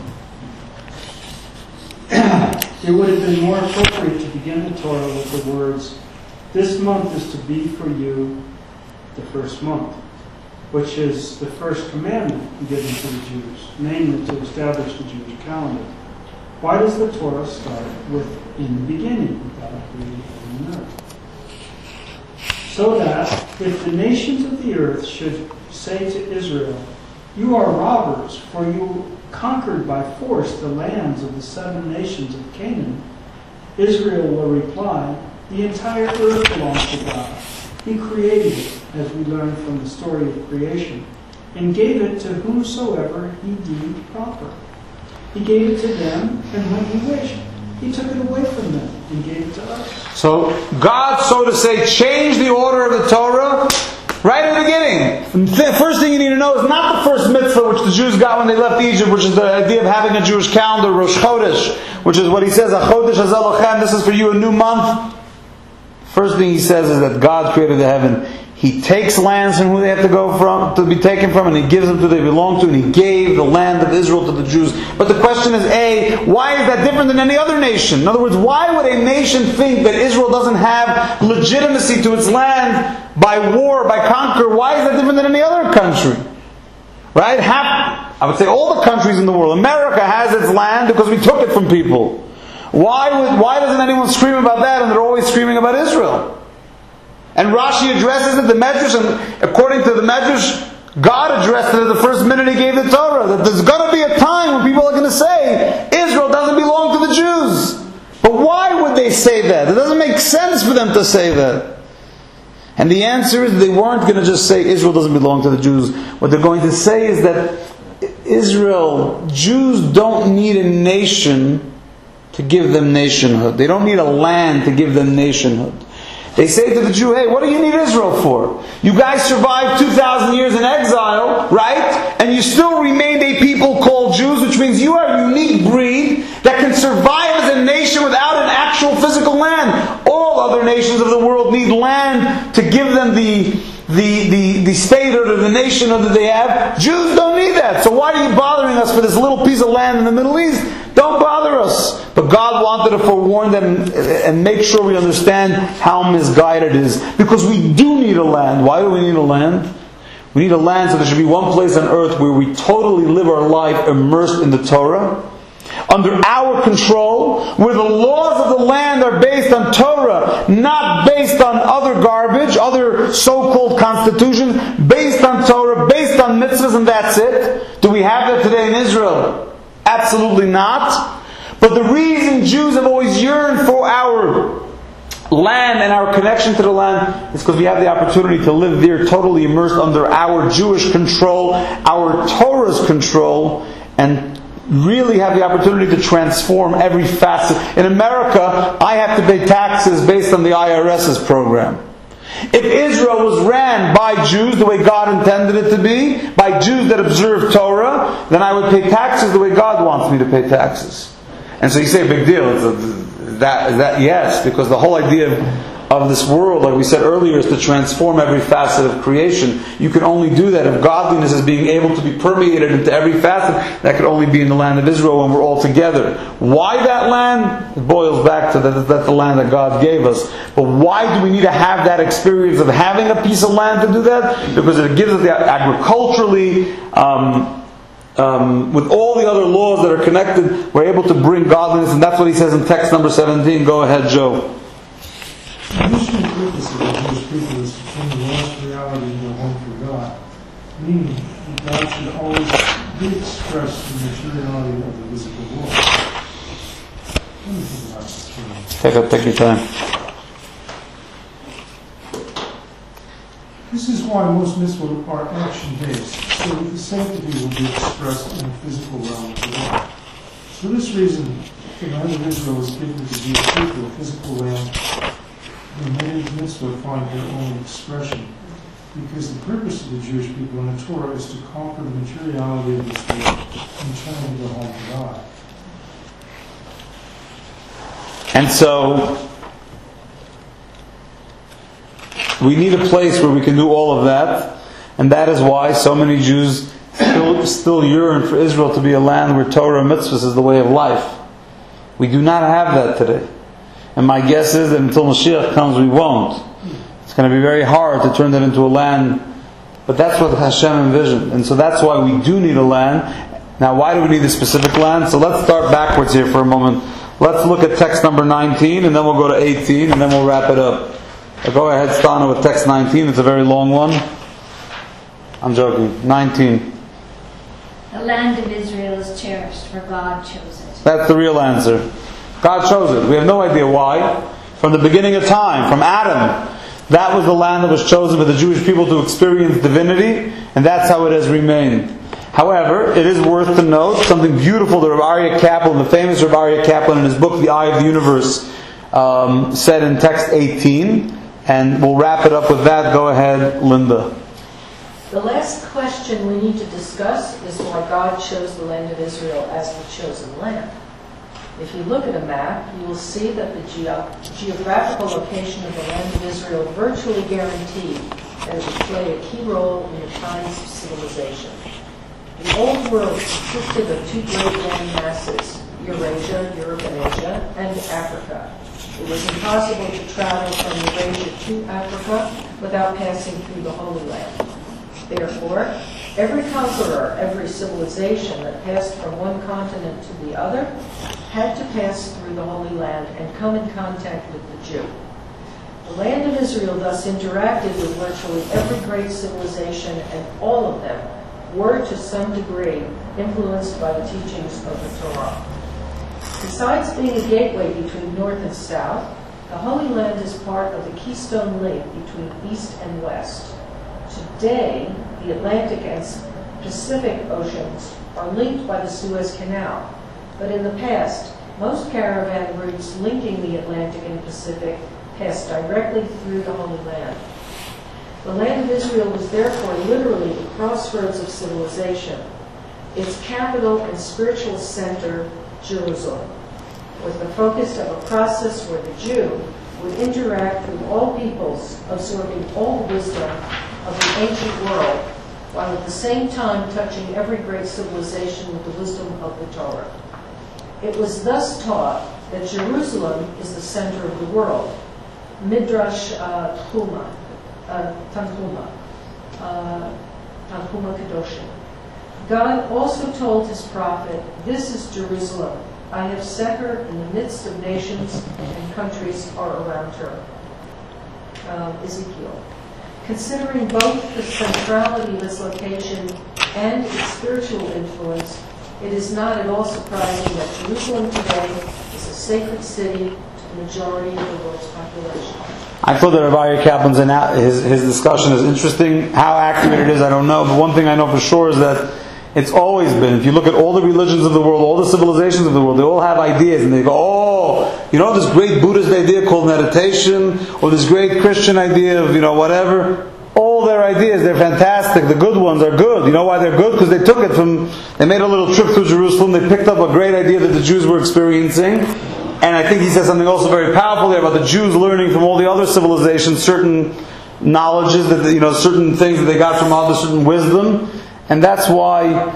It would have been more appropriate to begin the Torah with the words, "This month is to be for you the first month," which is the first commandment given to the Jews, namely to establish the Jewish calendar. Why does the Torah start with "in the beginning" God created heaven and earth? So that if the nations of the earth should say to Israel, "You are robbers, for you conquered by force the lands of the 7 nations of Canaan," Israel will reply, "The entire earth belongs to God. He created it," as we learn from the story of creation, "and gave it to whomsoever He deemed proper. He gave it to them, and when He wished, He took it away from them and gave it to us." So
God, so to say, changed the order of the Torah right in the beginning. The first thing you need to know is not the first mitzvah which the Jews got when they left Egypt, which is the idea of having a Jewish calendar, Rosh Chodesh, which is what he says, "Chodesh hazeh lachem," this is for you a new month. First thing he says is that God created the heaven. He takes lands from who they have to go from, to be taken from, and He gives them to who they belong to, and He gave the land of Israel to the Jews. But the question is, A, why is that different than any other nation? In other words, why would a nation think that Israel doesn't have legitimacy to its land by war, by conquer? Why is that different than any other country? Right? I would say all the countries in the world. America has its land because we took it from people. Why doesn't anyone scream about that and they're always screaming about Israel? And Rashi addresses it, the Medrash, and according to the Medrash, God addressed it at the first minute He gave the Torah, that there's going to be a time when people are going to say, Israel doesn't belong to the Jews. But why would they say that? It doesn't make sense for them to say that. And the answer is they weren't going to just say Israel doesn't belong to the Jews. What they're going to say is that Jews don't need a nation to give them nationhood. They don't need a land to give them nationhood. They say to the Jew, hey, what do you need Israel for? You guys survived 2,000 years in exile, right? And you still remained a people called Jews, which means you are a unique breed that can survive as a nation without an actual physical land. All other nations of the world need land to give them the statehood or the nationhood that they have. Jews don't need that. So why are you bothering us for this little piece of land in the Middle East? Don't bother us. But God wanted to forewarn them and make sure we understand how misguided it is. Because we do need a land. Why do we need a land? We need a land so there should be one place on earth where we totally live our life immersed in the Torah, under our control, where the laws of the land are based on Torah, not based on other garbage, other so-called constitutions, based on Torah, based on mitzvahs, and that's it. Do we have that today in Israel? Absolutely not. But the reason Jews have always yearned for our land and our connection to the land is because we have the opportunity to live there totally immersed under our Jewish control, our Torah's control, and really have the opportunity to transform every facet. In America, I have to pay taxes based on the IRS's program. If Israel was ran by Jews the way God intended it to be, by Jews that observe Torah, then I would pay taxes the way God wants me to pay taxes. And so you say, big deal. Is that yes, because the whole idea of this world, like we said earlier, is to transform every facet of creation. You can only do that if godliness is being able to be permeated into every facet. That could only be in the land of Israel when we're all together. Why that land? It boils back to that's the land that God gave us. But why do we need to have that experience of having a piece of land to do that? Because it gives us the agriculturally, with all the other laws that are connected, we're able to bring godliness, and that's what he says in text number 17. Go ahead, Joe.
The mission and purpose of the Jewish people is to turn the lost reality into a home for God, meaning that God should always be expressed in the materiality of the visible world. Let me think about this.
Take your time.
This is why most mitzvot are action-based, so that the sanctity will be expressed in the physical realm of the world. For this reason, the land of Israel is given to the Jewish people, a physical land. The many mitzvot find their own expression, because the purpose of the Jewish people in the Torah is to conquer the materiality of this world and turn into a home to God.
And so we need a place where we can do all of that, and that is why so many Jews still yearn for Israel to be a land where Torah and mitzvahs is the way of life. We do not have that today. And my guess is that until Mashiach comes, we won't. It's going to be very hard to turn that into a land. But that's what Hashem envisioned. And so that's why we do need a land. Now, why do we need a specific land? So let's start backwards here for a moment. Let's look at text number 19, and then we'll go to 18, and then we'll wrap it up. Go ahead, Stana, with text 19. It's a very long one. I'm joking. 19.
The land of Israel is cherished, for God chose it.
That's the real answer. God chose it. We have no idea why. From the beginning of time, from Adam, that was the land that was chosen for the Jewish people to experience divinity, and that's how it has remained. However, it is worth to note something beautiful that Rav Aryeh Kaplan, the famous Rav Aryeh Kaplan, in his book The Eye of the Universe, said in text 18, and we'll wrap it up with that. Go ahead, Linda.
The last question we need to discuss is why God chose the land of Israel as the chosen land. If you look at a map, you will see that the geographical location of the land of Israel virtually guaranteed and it would play a key role in the times of civilization. The Old World consisted of two great land masses, Eurasia, Europe and Asia, and Africa. It was impossible to travel from Eurasia to Africa without passing through the Holy Land. Therefore, every conqueror, every civilization that passed from one continent to the other had to pass through the Holy Land and come in contact with the Jew. The land of Israel thus interacted with virtually every great civilization, and all of them were to some degree influenced by the teachings of the Torah. Besides being a gateway between North and South, the Holy Land is part of the keystone link between East and West. Today, the Atlantic and Pacific Oceans are linked by the Suez Canal, but in the past, most caravan routes linking the Atlantic and Pacific passed directly through the Holy Land. The land of Israel was therefore literally the crossroads of civilization. Its capital and spiritual center, Jerusalem, was the focus of a process where the Jew would interact with all peoples, absorbing all the wisdom of the ancient world, while at the same time touching every great civilization with the wisdom of the Torah. It was thus taught that Jerusalem is the center of the world. Midrash Tanhuma Kedoshim. God also told his prophet, "This is Jerusalem. I have set her in the midst of nations, and countries are around her." Ezekiel. Considering both the centrality of its location and its spiritual influence, it is not at all surprising that Jerusalem today is a sacred city to the majority of the world's population.
I thought that Rabbi Kaplan's his discussion is interesting. How accurate it is, I don't know. But one thing I know for sure is that it's always been, if you look at all the religions of the world, all the civilizations of the world, they all have ideas, and they go, oh, you know this great Buddhist idea called meditation, or this great Christian idea of, whatever. All their ideas, they're fantastic. The good ones are good. You know why they're good? Because they took it they made a little trip through Jerusalem, they picked up a great idea that the Jews were experiencing. And I think he says something also very powerful there about the Jews learning from all the other civilizations certain knowledges, that certain things that they got from others, certain wisdom. And that's why,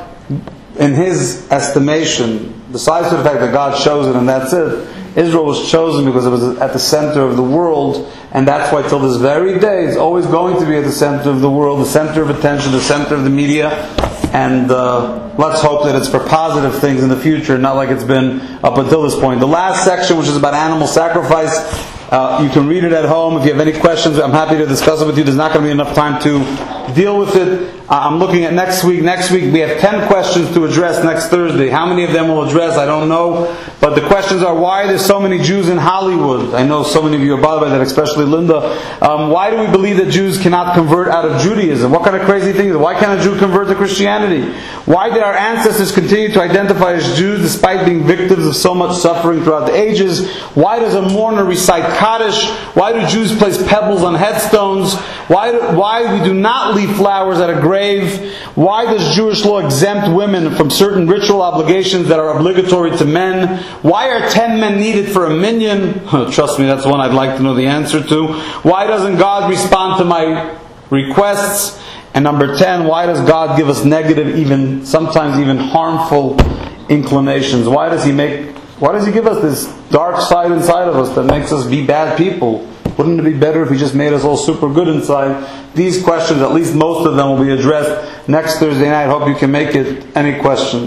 in his estimation, besides the fact that God chose it and that's it, Israel was chosen because it was at the center of the world, and that's why till this very day it's always going to be at the center of the world, the center of attention, the center of the media, and let's hope that it's for positive things in the future, not like it's been up until this point. The last section, which is about animal sacrifice, you can read it at home. If you have any questions, I'm happy to discuss it with you. There's not going to be enough time to deal with it. I'm looking at next week. Next week we have 10 questions to address next Thursday. How many of them we'll address, I don't know. But the questions are, why are there so many Jews in Hollywood? I know so many of you are bothered by that, especially Linda. Why do we believe that Jews cannot convert out of Judaism? What kind of crazy things? Why can't a Jew convert to Christianity? Why did our ancestors continue to identify as Jews despite being victims of so much suffering throughout the ages? Why does a mourner recite Kaddish? Why do Jews place pebbles on headstones? Why we do not leave flowers at a grave? Why does Jewish law exempt women from certain ritual obligations that are obligatory to men? Why are 10 men needed for a minyan? Trust me, that's one I'd like to know the answer to. Why doesn't God respond to my requests? And number 10, why does God give us negative, sometimes even harmful inclinations? Why does He give us this dark side inside of us that makes us be bad people? Wouldn't it be better if He just made us all super good inside? These questions, at least most of them, will be addressed next Thursday night. I hope you can make it. Any questions?